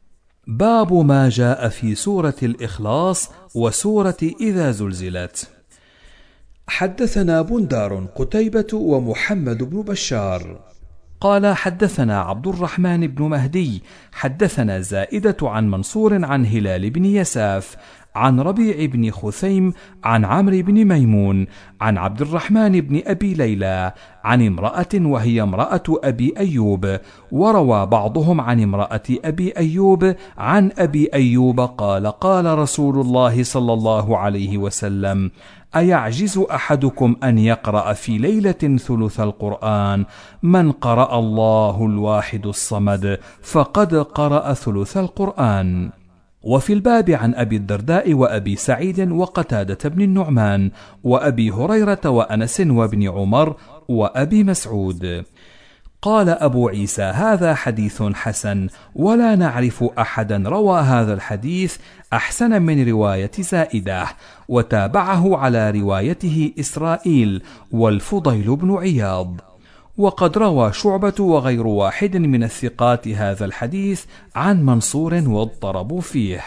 باب ما جاء في سورة الإخلاص وسورة إذا زلزلت. حدثنا بندار قتيبة ومحمد بن بشار قال حدثنا عبد الرحمن بن مهدي حدثنا زائدة عن منصور عن هلال بن يساف عن ربيع بن خثيم عن عمرو بن ميمون عن عبد الرحمن بن أبي ليلى عن امرأة وهي امرأة أبي أيوب، وروى بعضهم عن امرأة أبي أيوب عن أبي أيوب قال قال رسول الله صلى الله عليه وسلم: أيعجز أحدكم أن يقرأ في ليلة ثلث القرآن؟ من قرأ الله الواحد الصمد فقد قرأ ثلث القرآن. وفي الباب عن أبي الدرداء وأبي سعيد وقتادة بن النعمان وأبي هريرة وأنس وابن عمر وأبي مسعود. قال أبو عيسى: هذا حديث حسن، ولا نعرف أحدا روى هذا الحديث أحسن من رواية زائدة، وتابعه على روايته إسرائيل والفضيل بن عياض. وقد روى شعبة وغير واحد من الثقات هذا الحديث عن منصور واضطربوا فيه.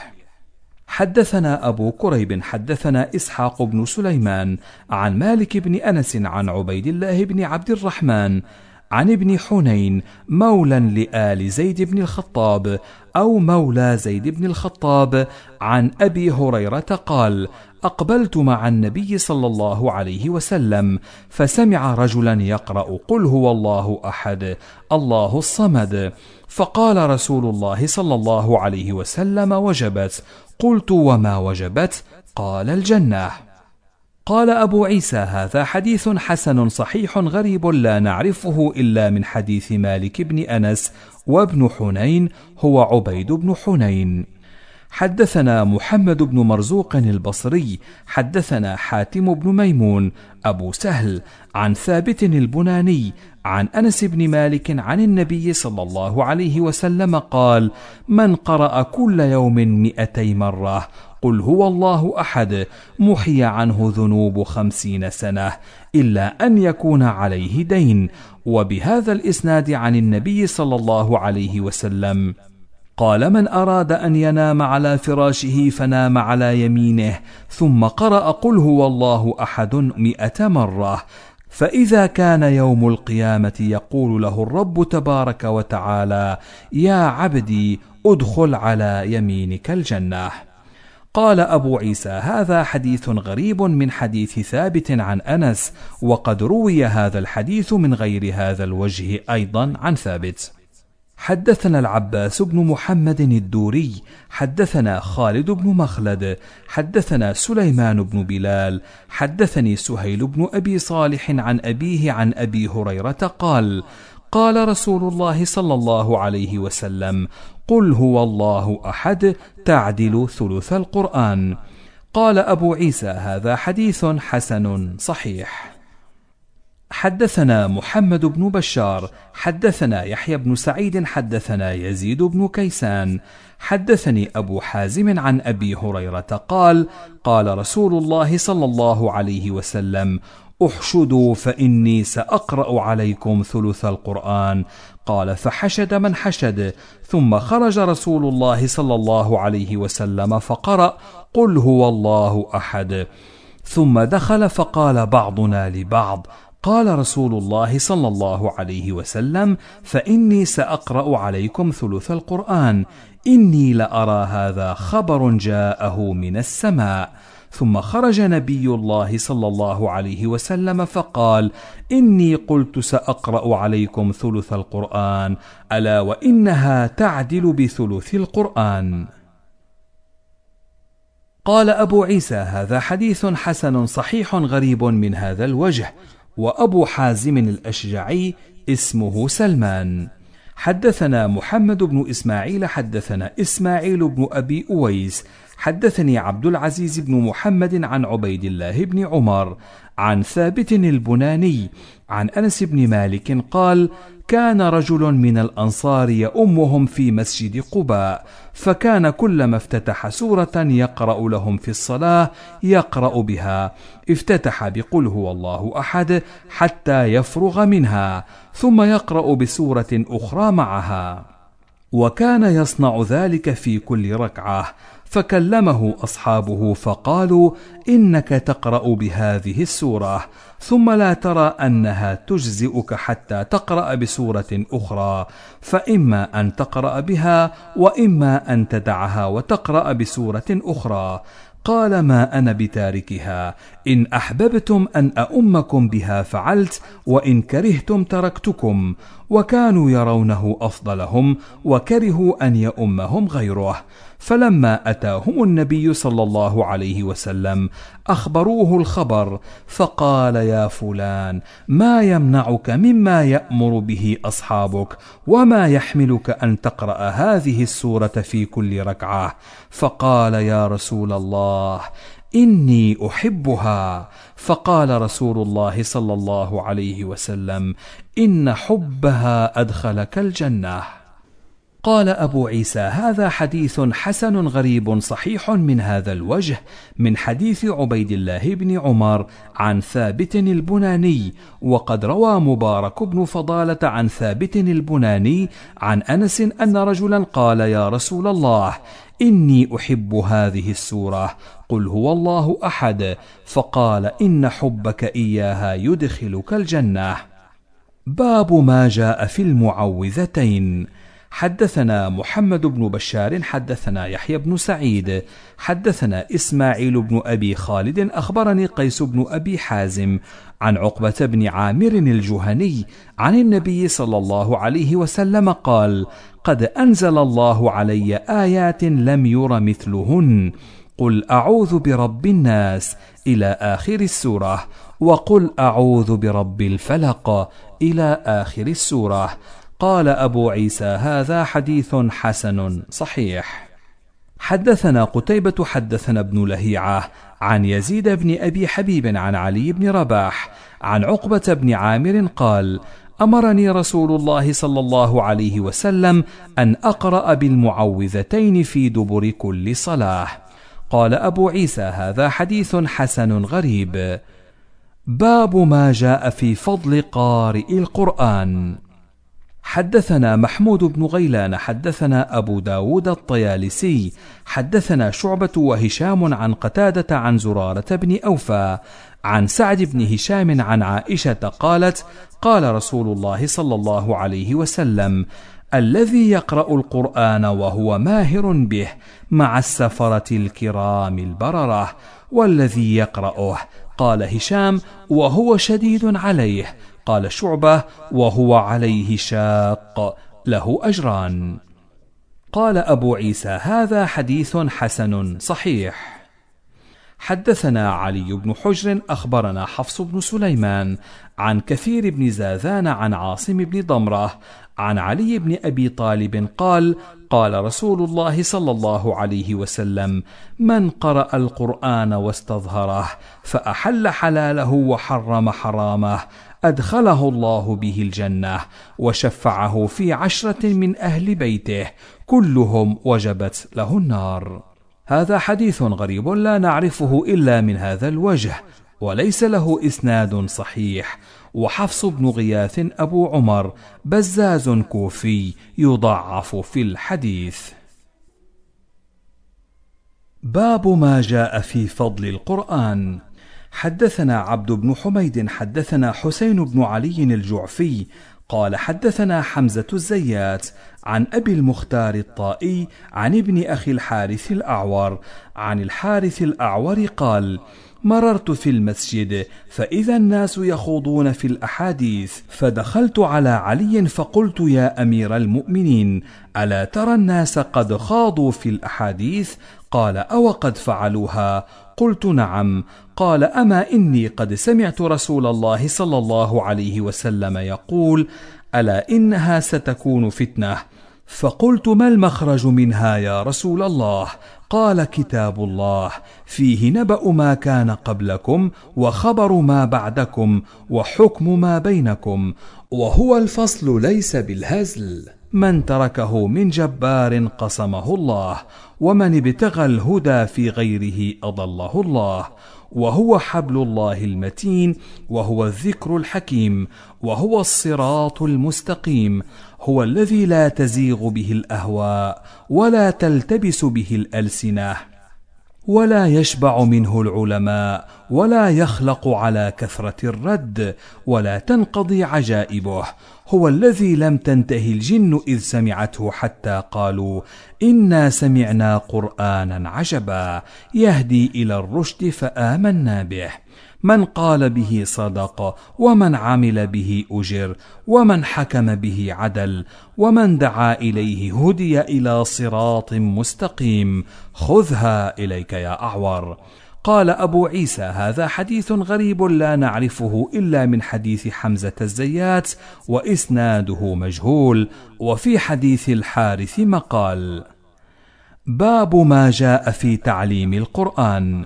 حدثنا أبو كريب حدثنا إسحاق بن سليمان عن مالك بن أنس عن عبيد الله بن عبد الرحمن عن ابن حنين مولى لآل زيد بن الخطاب أو مولى زيد بن الخطاب عن أبي هريرة قال: أقبلت مع النبي صلى الله عليه وسلم فسمع رجلا يقرأ قل هو الله أحد الله الصمد، فقال رسول الله صلى الله عليه وسلم: وجبت. قلت: وما وجبت؟ قال: الجنة. قال أبو عيسى: هذا حديث حسن صحيح غريب لا نعرفه إلا من حديث مالك بن أنس، وابن حنين هو عبيد بن حنين. حدثنا محمد بن مرزوق البصري حدثنا حاتم بن ميمون أبو سهل عن ثابت البناني عن أنس بن مالك عن النبي صلى الله عليه وسلم قال: من قرأ كل يوم 200 مرة قل هو الله أحد محي عنه ذنوب 50 سنة إلا أن يكون عليه دين. وبهذا الإسناد عن النبي صلى الله عليه وسلم قال: من أراد أن ينام على فراشه فنام على يمينه ثم قرأ قل هو الله أحد 100 مرة، فإذا كان يوم القيامة يقول له الرب تبارك وتعالى: يا عبدي ادخل على يمينك الجنة. قال أبو عيسى: هذا حديث غريب من حديث ثابت عن أنس، وقد روي هذا الحديث من غير هذا الوجه أيضا عن ثابت. حدثنا العباس بن محمد الدوري حدثنا خالد بن مخلد حدثنا سليمان بن بلال حدثني سهيل بن أبي صالح عن أبيه عن أبي هريرة قال: قال رسول الله صلى الله عليه وسلم: قل هو الله أحد تعدل ثلث القرآن. قال أبو عيسى: هذا حديث حسن صحيح. حدثنا محمد بن بشار حدثنا يحيى بن سعيد حدثنا يزيد بن كيسان حدثني أبو حازم عن أبي هريرة قال: قال رسول الله صلى الله عليه وسلم: احشدوا فإني سأقرأ عليكم ثلث القرآن. قال: فحشد من حشد، ثم خرج رسول الله صلى الله عليه وسلم فقرأ قل هو الله أحد، ثم دخل فقال بعضنا لبعض: قال رسول الله صلى الله عليه وسلم: فإني سأقرأ عليكم ثلث القرآن، إني لأرى هذا خبر جاءه من السماء. ثم خرج نبي الله صلى الله عليه وسلم فقال: إني قلت سأقرأ عليكم ثلث القرآن، ألا وإنها تعدل بثلث القرآن. قال أبو عيسى: هذا حديث حسن صحيح غريب من هذا الوجه. وأبو حازم الأشجعي اسمه سلمان. حدثنا محمد بن إسماعيل حدثنا إسماعيل بن أبي أويس حدثني عبد العزيز بن محمد عن عبيد الله بن عمر عن ثابت البناني عن أنس بن مالك قال: كان رجل من الأنصار يؤمهم في مسجد قباء، فكان كلما افتتح سورة يقرأ لهم في الصلاة يقرأ بها، افتتح بقل هو الله أحد حتى يفرغ منها، ثم يقرأ بسورة أخرى معها، وكان يصنع ذلك في كل ركعة. فكلمه أصحابه فقالوا: إنك تقرأ بهذه السورة، ثم لا ترى أنها تجزئك حتى تقرأ بسورة أخرى، فإما أن تقرأ بها وإما أن تدعها وتقرأ بسورة أخرى. قال: ما أنا بتاركها، إن أحببتم أن أؤمكم بها فعلت، وإن كرهتم تركتكم. وكانوا يرونه أفضلهم وكرهوا أن يؤمهم غيره. فلما أتاهم النبي صلى الله عليه وسلم أخبروه الخبر، فقال: يا فلان، ما يمنعك مما يأمر به أصحابك، وما يحملك أن تقرأ هذه السورة في كل ركعة؟ فقال: يا رسول الله، إني أحبها. فقال رسول الله صلى الله عليه وسلم: إن حبها أدخلك الجنة. قال أبو عيسى: هذا حديث حسن غريب صحيح من هذا الوجه، من حديث عبيد الله بن عمر عن ثابت البناني. وقد روى مبارك بن فضالة عن ثابت البناني عن أنس أن رجلا قال: يا رسول الله، إني أحب هذه السورة، قل هو الله أحد. فقال: إن حبك إياها يدخلك الجنة. باب ما جاء في المعوذتين. حدثنا محمد بن بشار حدثنا يحيى بن سعيد حدثنا إسماعيل بن أبي خالد أخبرني قيس بن أبي حازم عن عقبة بن عامر الجهني عن النبي صلى الله عليه وسلم قال: قد أنزل الله علي آيات لم ير مثلهن، قل أعوذ برب الناس إلى آخر السورة، وقل أعوذ برب الفلق إلى آخر السورة. قال أبو عيسى: هذا حديث حسن صحيح. حدثنا قتيبة حدثنا ابن لهيعة عن يزيد بن أبي حبيب عن علي بن رباح عن عقبة بن عامر قال: أمرني رسول الله صلى الله عليه وسلم أن أقرأ بالمعوذتين في دبر كل صلاة. قال أبو عيسى: هذا حديث حسن غريب. باب ما جاء في فضل قارئ القرآن. حدثنا محمود بن غيلان حدثنا أبو داود الطيالسي حدثنا شعبة وهشام عن قتادة عن زرارة بن أوفى عن سعد بن هشام عن عائشة قالت: قال رسول الله صلى الله عليه وسلم: الذي يقرأ القرآن وهو ماهر به مع السفرة الكرام البررة، والذي يقرأه، قال هشام، وهو شديد عليه، قال شعبة، وهو عليه شاق، له أجران. قال أبو عيسى: هذا حديث حسن صحيح. حدثنا علي بن حجر أخبرنا حفص بن سليمان عن كثير بن زاذان عن عاصم بن ضمرة عن علي بن أبي طالب قال: قال رسول الله صلى الله عليه وسلم: من قرأ القرآن واستظهره فأحل حلاله وحرم حرامه أدخله الله به الجنة، وشفعه في 10 من أهل بيته كلهم وجبت له النار. هذا حديث غريب لا نعرفه إلا من هذا الوجه، وليس له إسناد صحيح. وحفص بن غياث أبو عمر بزاز كوفي يضعف في الحديث. باب ما جاء في فضل القرآن. حدثنا عبد بن حميد حدثنا حسين بن علي الجعفي قال: حدثنا حمزة الزيات عن أبي المختار الطائي عن ابن أخي الحارث الأعور عن الحارث الأعور قال: مررت في المسجد فإذا الناس يخوضون في الأحاديث، فدخلت على علي فقلت: يا أمير المؤمنين، ألا ترى الناس قد خاضوا في الأحاديث؟ قال: أو قد فعلوها؟ قلت: نعم. قال: أما إني قد سمعت رسول الله صلى الله عليه وسلم يقول: ألا إنها ستكون فتنة. فقلت: ما المخرج منها يا رسول الله؟ قال: كتاب الله فيه نبأ ما كان قبلكم وخبر ما بعدكم وحكم ما بينكم، وهو الفصل ليس بالهزل، من تركه من جبار قصمه الله، ومن ابتغى الهدى في غيره أضله الله، وهو حبل الله المتين، وهو الذكر الحكيم، وهو الصراط المستقيم، هو الذي لا تزيغ به الأهواء ولا تلتبس به الألسنة، ولا يشبع منه العلماء، ولا يخلق على كثرة الرد، ولا تنقضي عجائبه، هو الذي لم تنته الجن إذ سمعته حتى قالوا إنا سمعنا قرآنا عجبا يهدي إلى الرشد فآمنا به، من قال به صدق، ومن عمل به أجر، ومن حكم به عدل، ومن دعا إليه هدي إلى صراط مستقيم، خذها إليك يا أعور. قال أبو عيسى: هذا حديث غريب لا نعرفه إلا من حديث حمزة الزيات، وإسناده مجهول، وفي حديث الحارث مقال. باب ما جاء في تعليم القرآن.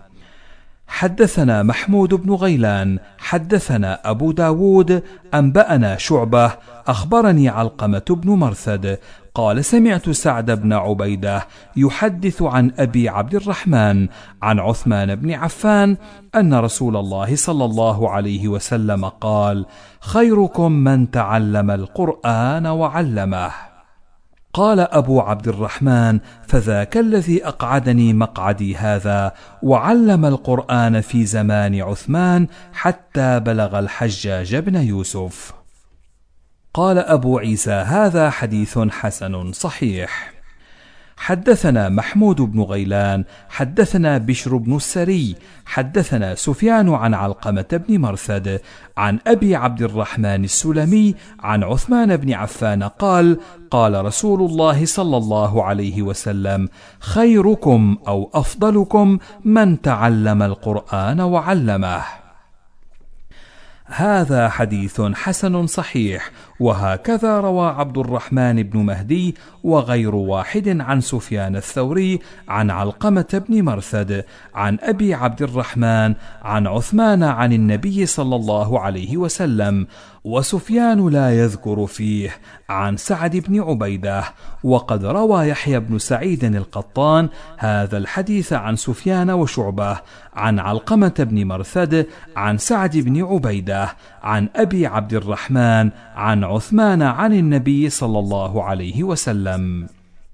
حدثنا محمود بن غيلان حدثنا أبو داود أنبأنا شعبة أخبرني علقمة بن مرثد قال: سمعت سعد بن عبيدة يحدث عن أبي عبد الرحمن عن عثمان بن عفان أن رسول الله صلى الله عليه وسلم قال: خيركم من تعلم القرآن وعلمه. قال أبو عبد الرحمن: فذاك الذي أقعدني مقعدي هذا وعلم القرآن في زمان عثمان حتى بلغ الحجاج بن يوسف. قال أبو عيسى: هذا حديث حسن صحيح. حدثنا محمود بن غيلان حدثنا بشر بن السري حدثنا سفيان عن علقمة بن مرثد عن أبي عبد الرحمن السلمي عن عثمان بن عفان قال: قال رسول الله صلى الله عليه وسلم: خيركم أو أفضلكم من تعلم القرآن وعلمه. هذا حديث حسن صحيح. وهكذا روى عبد الرحمن بن مهدي وغير واحد عن سفيان الثوري عن علقمة بن مرثد عن أبي عبد الرحمن عن عثمان عن النبي صلى الله عليه وسلم، وسفيان لا يذكر فيه عن سعد بن عبيدة. وقد روى يحيى بن سعيد القطان هذا الحديث عن سفيان وشعبة عن علقمة بن مرثد عن سعد بن عبيدة عن أبي عبد الرحمن عن عثمان عن النبي صلى الله عليه وسلم.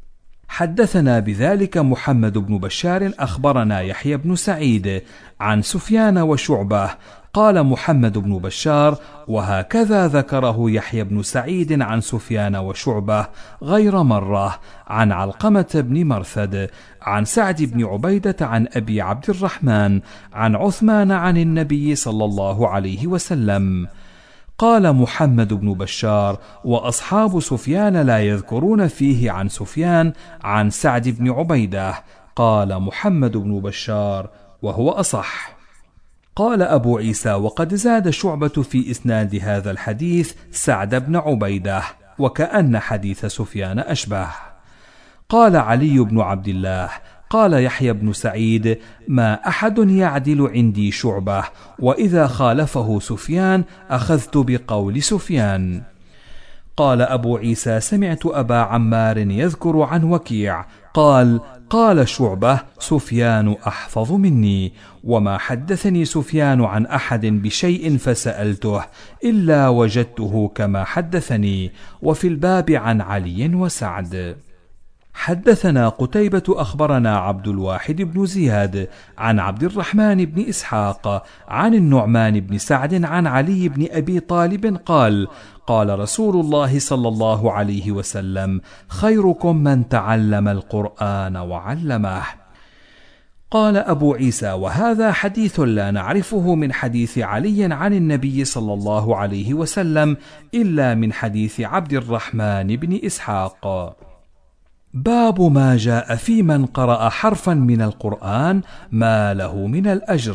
حدثنا بذلك محمد بن بشار أخبرنا يحيى بن سعيد عن سفيان وشعبة. قال محمد بن بشار: وهكذا ذكره يحيى بن سعيد عن سفيان وشعبة غير مرة عن علقمة بن مرثد عن سعد بن عبيدة عن أبي عبد الرحمن عن عثمان عن النبي صلى الله عليه وسلم. قال محمد بن بشار: وأصحاب سفيان لا يذكرون فيه عن سفيان عن سعد بن عبيدة. قال محمد بن بشار: وهو أصح. قال أبو عيسى: وقد زاد شعبة في إسناد هذا الحديث سعد بن عبيدة، وكأن حديث سفيان أشبه. قال علي بن عبد الله: قال يحيى بن سعيد: ما أحد يعدل عندي شعبة، وإذا خالفه سفيان أخذت بقول سفيان. قال أبو عيسى: سمعت أبا عمار يذكر عن وكيع قال: قال شعبة: سفيان أحفظ مني، وما حدثني سفيان عن أحد بشيء فسألته إلا وجدته كما حدثني. وفي الباب عن علي وسعد. حدثنا قتيبة أخبرنا عبد الواحد بن زياد عن عبد الرحمن بن إسحاق عن النعمان بن سعد عن علي بن أبي طالب قال: قال رسول الله صلى الله عليه وسلم: خيركم من تعلم القرآن وعلمه. قال أبو عيسى: وهذا حديث لا نعرفه من حديث علي عن النبي صلى الله عليه وسلم إلا من حديث عبد الرحمن بن إسحاق. باب ما جاء في من قرأ حرفا من القرآن ما له من الأجر.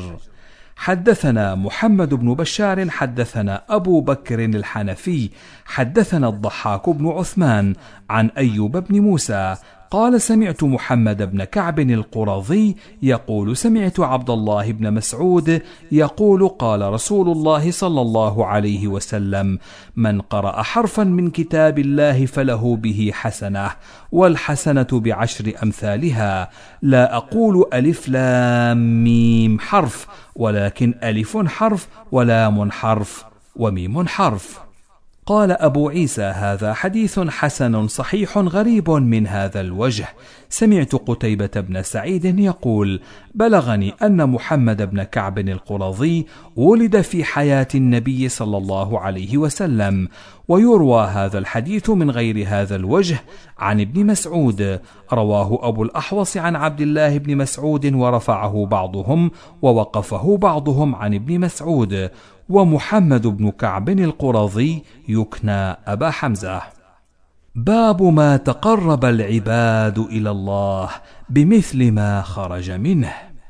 حدثنا محمد بن بشار حدثنا أبو بكر الحنفي حدثنا الضحاك بن عثمان عن أيوب بن موسى قال: سمعت محمد بن كعب القرظي يقول: سمعت عبد الله بن مسعود يقول: قال رسول الله صلى الله عليه وسلم: من قرأ حرفا من كتاب الله فله به حسنة، والحسنة بعشر أمثالها، لا أقول ألف لام ميم حرف، ولكن ألف حرف ولام حرف وميم حرف. قال أبو عيسى: هذا حديث حسن صحيح غريب من هذا الوجه. سمعت قتيبة بن سعيد يقول: بلغني أن محمد بن كعب القرظي ولد في حياة النبي صلى الله عليه وسلم، ويروى هذا الحديث من غير هذا الوجه عن ابن مسعود. رواه أبو الأحوص عن عبد الله بن مسعود ورفعه بعضهم ووقفه بعضهم عن ابن مسعود، ومحمد بن كعب القرظي يكنى أبا حمزة. باب ما تقرب العباد إلى الله بمثل ما خرج منه.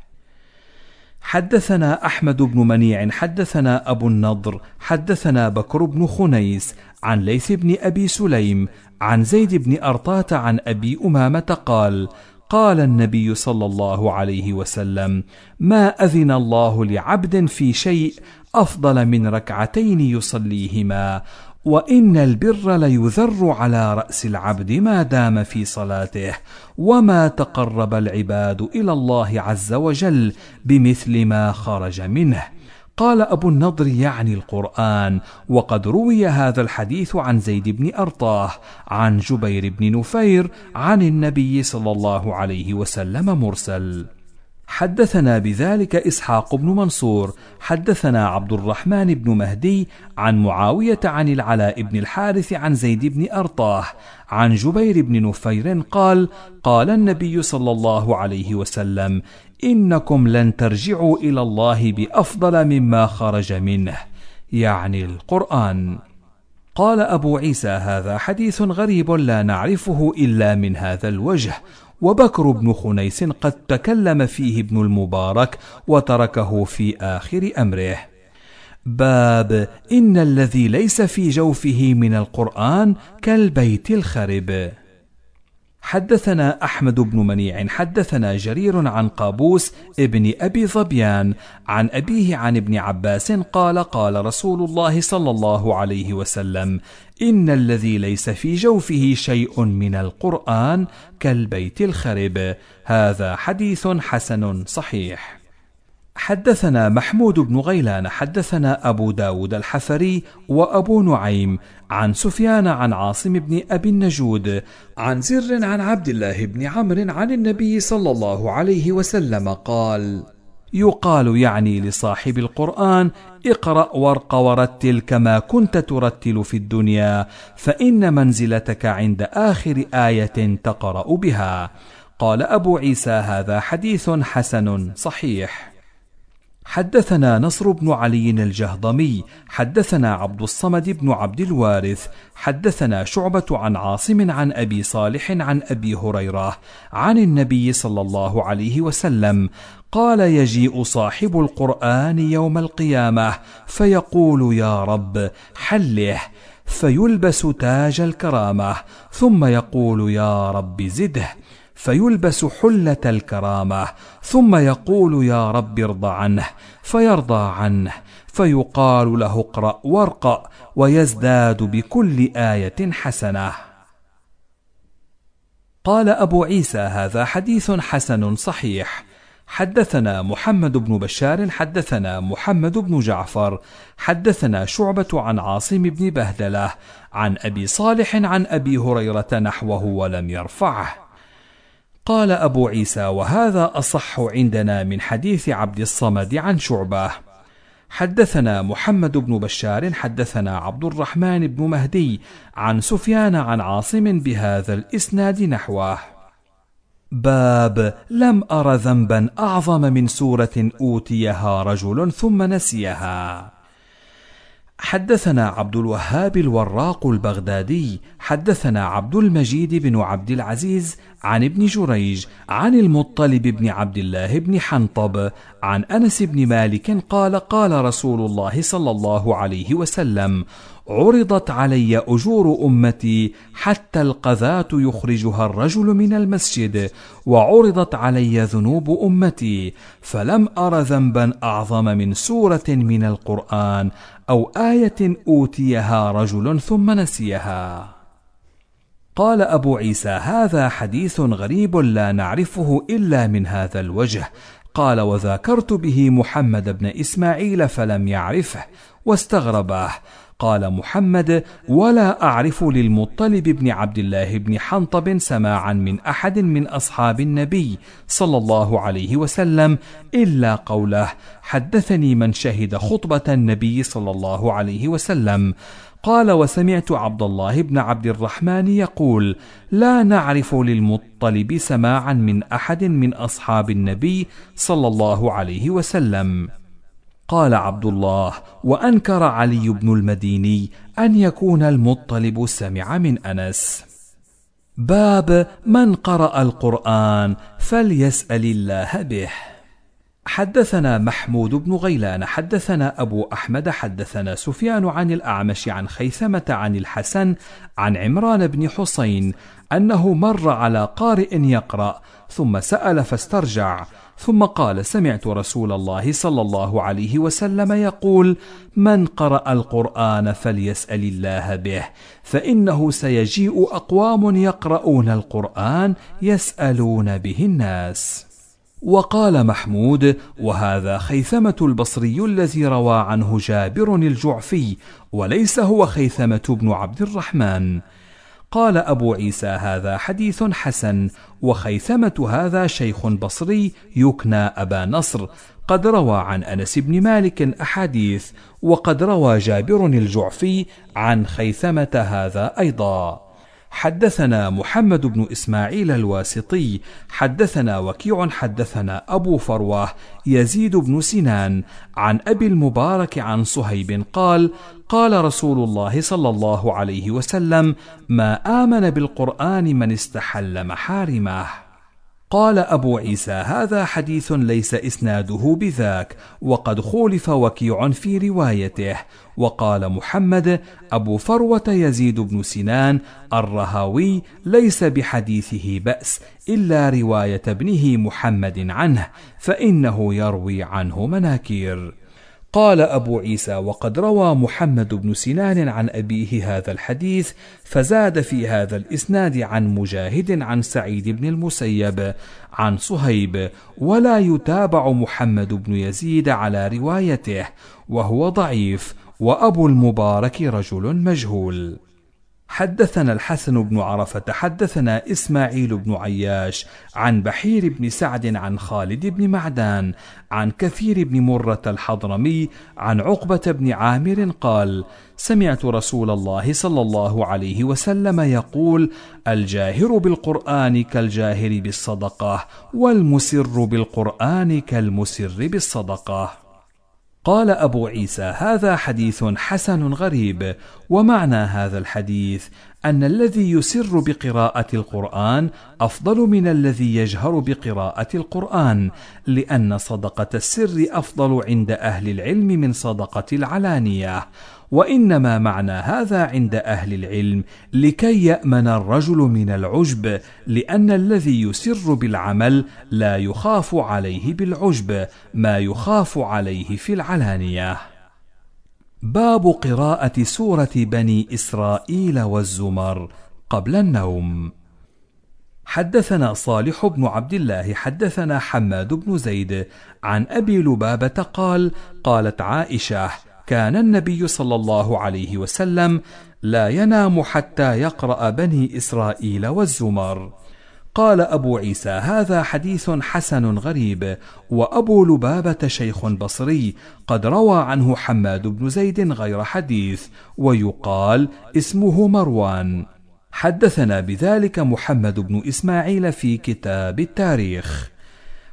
حدثنا أحمد بن منيع حدثنا أبو النضر حدثنا بكر بن خنيس عن ليث بن أبي سليم عن زيد بن أرطاة عن أبي أمامة قال: قال النبي صلى الله عليه وسلم: ما أذن الله لعبد في شيء أفضل من ركعتين يصليهما، وإن البر ليذر على رأس العبد ما دام في صلاته، وما تقرب العباد إلى الله عز وجل بمثل ما خرج منه. قال أبو النضر: يعني القرآن. وقد روي هذا الحديث عن زيد بن أرطاه عن جبير بن نفير عن النبي صلى الله عليه وسلم مرسل. حدثنا بذلك إسحاق بن منصور حدثنا عبد الرحمن بن مهدي عن معاوية عن العلاء بن الحارث عن زيد بن أرطاه عن جبير بن نفير قال: قال النبي صلى الله عليه وسلم: إنكم لن ترجعوا إلى الله بأفضل مما خرج منه، يعني القرآن. قال أبو عيسى: هذا حديث غريب لا نعرفه إلا من هذا الوجه. وبكر بن خنيس قد تكلم فيه ابن المبارك وتركه في آخر أمره. باب إن الذي ليس في جوفه من القرآن كالبيت الخرب. حدثنا أحمد بن منيع حدثنا جرير عن قابوس ابن أبي ظبيان عن أبيه عن ابن عباس قال: قال رسول الله صلى الله عليه وسلم: إن الذي ليس في جوفه شيء من القرآن كالبيت الخرب. هذا حديث حسن صحيح. حدثنا محمود بن غيلان حدثنا أبو داود الحفري وأبو نعيم عن سفيان عن عاصم بن أبي النجود عن زر عن عبد الله بن عمرو عن النبي صلى الله عليه وسلم قال: يقال يعني لصاحب القرآن: اقرأ وارق ورتل كما كنت ترتل في الدنيا، فإن منزلتك عند آخر آية تقرأ بها. قال أبو عيسى: هذا حديث حسن صحيح. حدثنا نصر بن علي الجهضمي حدثنا عبد الصمد بن عبد الوارث حدثنا شعبة عن عاصم عن أبي صالح عن أبي هريرة عن النبي صلى الله عليه وسلم قال: يجيء صاحب القرآن يوم القيامة فيقول: يا رب حله، فيلبس تاج الكرامة، ثم يقول: يا رب زده، فيلبس حلة الكرامة، ثم يقول: يا رب ارض عنه، فيرضى عنه، فيقال له: اقرأ وارقأ، ويزداد بكل آية حسنة. قال أبو عيسى: هذا حديث حسن صحيح. حدثنا محمد بن بشار حدثنا محمد بن جعفر حدثنا شعبة عن عاصم بن بهدلة عن أبي صالح عن أبي هريرة نحوه ولم يرفعه. قال أبو عيسى: وهذا أصح عندنا من حديث عبد الصمد عن شعبة. حدثنا محمد بن بشار حدثنا عبد الرحمن بن مهدي عن سفيان عن عاصم بهذا الإسناد نحوه. باب لم أر ذنبا أعظم من سورة أوتيها رجل ثم نسيها. حدثنا عبد الوهاب الوراق البغدادي حدثنا عبد المجيد بن عبد العزيز عن ابن جريج عن المطلب بن عبد الله بن حنطب عن أنس بن مالك قال: قال رسول الله صلى الله عليه وسلم: عرضت علي أجور أمتي حتى القذاة يخرجها الرجل من المسجد، وعرضت علي ذنوب أمتي، فلم أر ذنبا أعظم من سورة من القرآن أو آية أوتيها رجل ثم نسيها. قال أبو عيسى: هذا حديث غريب لا نعرفه إلا من هذا الوجه. قال: وذاكرت به محمد بن إسماعيل فلم يعرفه واستغربه. قال محمد: ولا أعرف للمطلب بن عبد الله بن حنطب سماعا من أحد من أصحاب النبي صلى الله عليه وسلم إلا قوله: حدثني من شهد خطبة النبي صلى الله عليه وسلم. قال: وسمعت عبد الله بن عبد الرحمن يقول: لا نعرف للمطلب سماعا من أحد من أصحاب النبي صلى الله عليه وسلم. قال عبد الله: وأنكر علي بن المديني أن يكون المطلب سمع من أنس. باب من قرأ القرآن فليسأل الله به. حدثنا محمود بن غيلان حدثنا أبو أحمد حدثنا سفيان عن الأعمش عن خيثمة عن الحسن عن عمران بن حسين أنه مر على قارئ يقرأ ثم سأل فاسترجع، ثم قال: سمعت رسول الله صلى الله عليه وسلم يقول: من قرأ القرآن فليسأل الله به، فإنه سيجيء أقوام يقرؤون القرآن يسألون به الناس. وقال محمود: وهذا خيثمة البصري الذي روى عنه جابر الجعفي، وليس هو خيثمة بن عبد الرحمن. قال أبو عيسى: هذا حديث حسن، وخيثمة هذا شيخ بصري يكنى أبا نصر، قد روى عن أنس بن مالك أحاديث، وقد روى جابر الجعفي عن خيثمة هذا أيضا. حدثنا محمد بن إسماعيل الواسطي حدثنا وكيع حدثنا أبو فروة يزيد بن سنان عن أبي المبارك عن صهيب قال: قال رسول الله صلى الله عليه وسلم: ما آمن بالقرآن من استحل محارمه. قال أبو عيسى: هذا حديث ليس إسناده بذاك، وقد خولف وكيع في روايته. وقال محمد: أبو فروة يزيد بن سنان الرهاوي ليس بحديثه بأس إلا رواية ابنه محمد عنه، فإنه يروي عنه مناكير. قال أبو عيسى: وقد روى محمد بن سنان عن أبيه هذا الحديث، فزاد في هذا الإسناد عن مجاهد عن سعيد بن المسيب عن صهيب، ولا يتابع محمد بن يزيد على روايته، وهو ضعيف، وأبو المبارك رجل مجهول. حدثنا الحسن بن عرفة حدثنا إسماعيل بن عياش عن بحير بن سعد عن خالد بن معدان عن كثير بن مرة الحضرمي عن عقبة بن عامر قال: سمعت رسول الله صلى الله عليه وسلم يقول: الجاهر بالقرآن كالجاهر بالصدقة، والمسر بالقرآن كالمسر بالصدقة. قال أبو عيسى: هذا حديث حسن غريب. ومعنى هذا الحديث أن الذي يسر بقراءة القرآن أفضل من الذي يجهر بقراءة القرآن، لأن صدقة السر أفضل عند أهل العلم من صدقة العلانية. وإنما معنى هذا عند أهل العلم لكي يأمن الرجل من العجب، لأن الذي يسر بالعمل لا يخاف عليه بالعجب ما يخاف عليه في العلانية. باب قراءة سورة بني إسرائيل والزمر قبل النوم. حدثنا صالح بن عبد الله حدثنا حماد بن زيد عن أبي لبابة قال: قالت عائشة: كان النبي صلى الله عليه وسلم لا ينام حتى يقرأ بني إسرائيل والزمر. قال أبو عيسى: هذا حديث حسن غريب. وأبو لبابة شيخ بصري، قد روى عنه حماد بن زيد غير حديث، ويقال اسمه مروان. حدثنا بذلك محمد بن إسماعيل في كتاب التاريخ.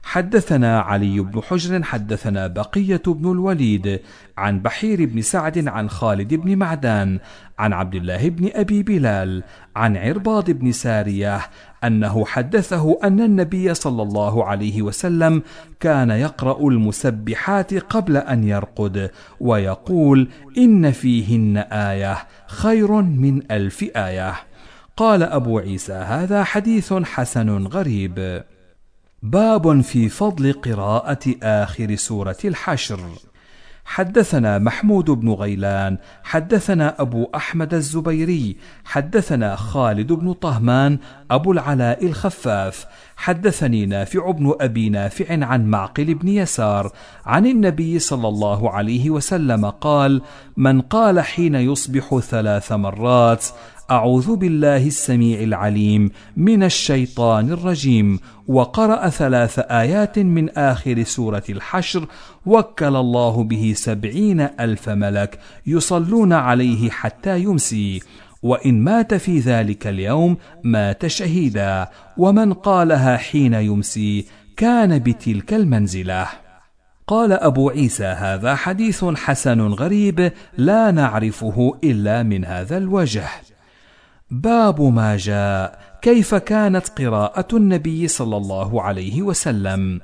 حدثنا علي بن حجر حدثنا بقية بن الوليد عن بحير بن سعد عن خالد بن معدان عن عبد الله بن أبي بلال عن عرباض بن سارية أنه حدثه أن النبي صلى الله عليه وسلم كان يقرأ المسبحات قبل أن يرقد ويقول: إن فيهن آية خير من 1000 آية. قال أبو عيسى: هذا حديث حسن غريب. باب في فضل قراءة آخر سورة الحشر. حدثنا محمود بن غيلان حدثنا أبو أحمد الزبيري حدثنا خالد بن طهمان أبو العلاء الخفاف حدثني نافع بن أبي نافع عن معقل بن يسار عن النبي صلى الله عليه وسلم قال: من قال حين يصبح 3 مرات: أعوذ بالله السميع العليم من الشيطان الرجيم، وقرأ 3 آيات من آخر سورة الحشر، وكل الله به 70,000 ملك يصلون عليه حتى يمسي، وإن مات في ذلك اليوم مات شهيدا، ومن قالها حين يمسي كان بتلك المنزلة. قال أبو عيسى: هذا حديث حسن غريب لا نعرفه إلا من هذا الوجه. باب ما جاء كيف كانت قراءة النبي صلى الله عليه وسلم.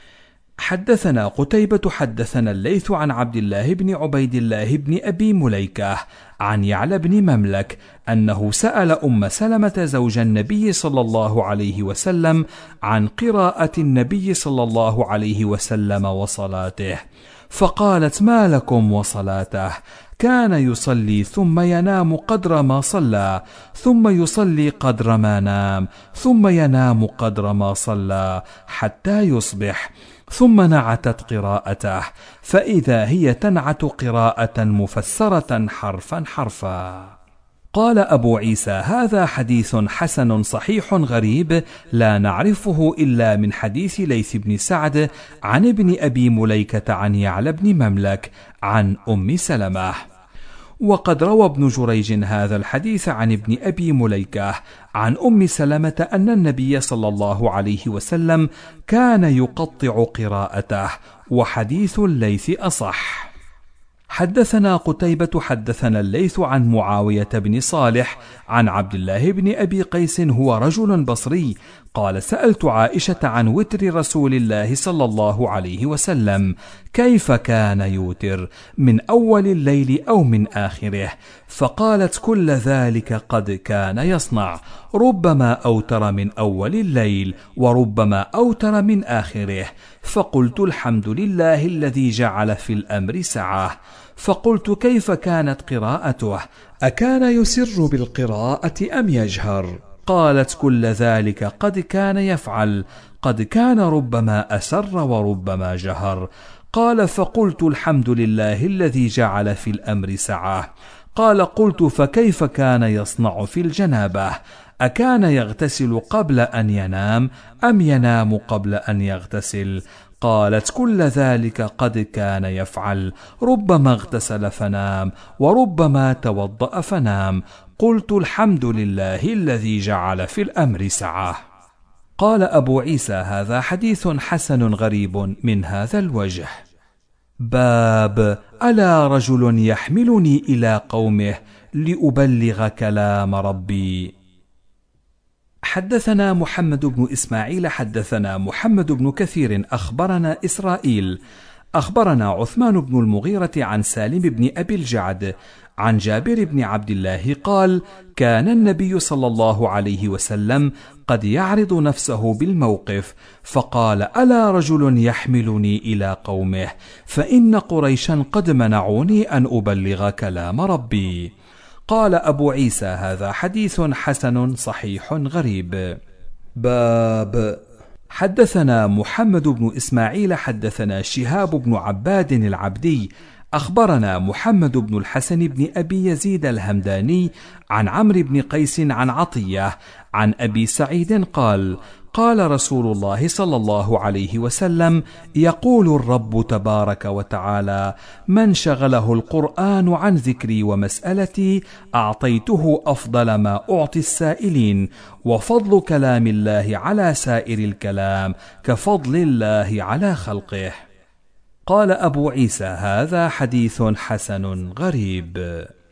حدثنا قتيبة حدثنا الليث عن عبد الله بن عبيد الله بن أبي مليكة عن يعلى بن مملك أنه سأل أم سلمة زوج النبي صلى الله عليه وسلم عن قراءة النبي صلى الله عليه وسلم وصلاته، فقالت: ما لكم وصلاته؟ كان يصلي ثم ينام قدر ما صلى، ثم يصلي قدر ما نام، ثم ينام قدر ما صلى حتى يصبح، ثم نعتت قراءته، فإذا هي تنعت قراءة مفسرة حرفا حرفا. قال أبو عيسى: هذا حديث حسن صحيح غريب لا نعرفه إلا من حديث ليث بن سعد عن ابن أبي مليكة عن يعلى بن مملك عن أم سلمة. وقد روى ابن جريج هذا الحديث عن ابن أبي مليكة عن أم سلمة أن النبي صلى الله عليه وسلم كان يقطع قراءته، وحديث الليث أصح. حدثنا قتيبة حدثنا الليث عن معاوية بن صالح عن عبد الله بن أبي قيس هو رجل بصري قال: سألت عائشة عن وتر رسول الله صلى الله عليه وسلم كيف كان يوتر، من أول الليل أو من آخره؟ فقالت: كل ذلك قد كان يصنع، ربما أوتر من أول الليل وربما أوتر من آخره. فقلت: الحمد لله الذي جعل في الأمر سعة. فقلت: كيف كانت قراءته؟ أكان يسر بالقراءة أم يجهر؟ قالت: كل ذلك قد كان يفعل، قد كان ربما أسر وربما جهر. قال: فقلت: الحمد لله الذي جعل في الأمر سعة. قال: قلت: فكيف كان يصنع في الجنابة؟ أكان يغتسل قبل أن ينام أم ينام قبل أن يغتسل؟ قالت: كل ذلك قد كان يفعل، ربما اغتسل فنام وربما توضأ فنام. قلت: الحمد لله الذي جعل في الأمر سعة. قال أبو عيسى: هذا حديث حسن غريب من هذا الوجه. باب ألا رجل يحملني إلى قومه لأبلغ كلام ربي. حدثنا محمد بن إسماعيل حدثنا محمد بن كثير أخبرنا إسرائيل أخبرنا عثمان بن المغيرة عن سالم بن أبي الجعد عن جابر بن عبد الله قال: كان النبي صلى الله عليه وسلم قد يعرض نفسه بالموقف، فقال: ألا رجل يحملني إلى قومه، فإن قريشا قد منعوني أن أبلغ كلام ربي. قال أبو عيسى: هذا حديث حسن صحيح غريب. باب حدثنا محمد بن إسماعيل حدثنا شهاب بن عباد العبدي أخبرنا محمد بن الحسن بن أبي يزيد الهمداني عن عمرو بن قيس عن عطية عن أبي سعيد قال: قال رسول الله صلى الله عليه وسلم: يقول الرب تبارك وتعالى: من شغله القرآن عن ذكري ومسألتي أعطيته أفضل ما أعطي السائلين، وفضل كلام الله على سائر الكلام كفضل الله على خلقه. قال أبو عيسى: هذا حديث حسن غريب.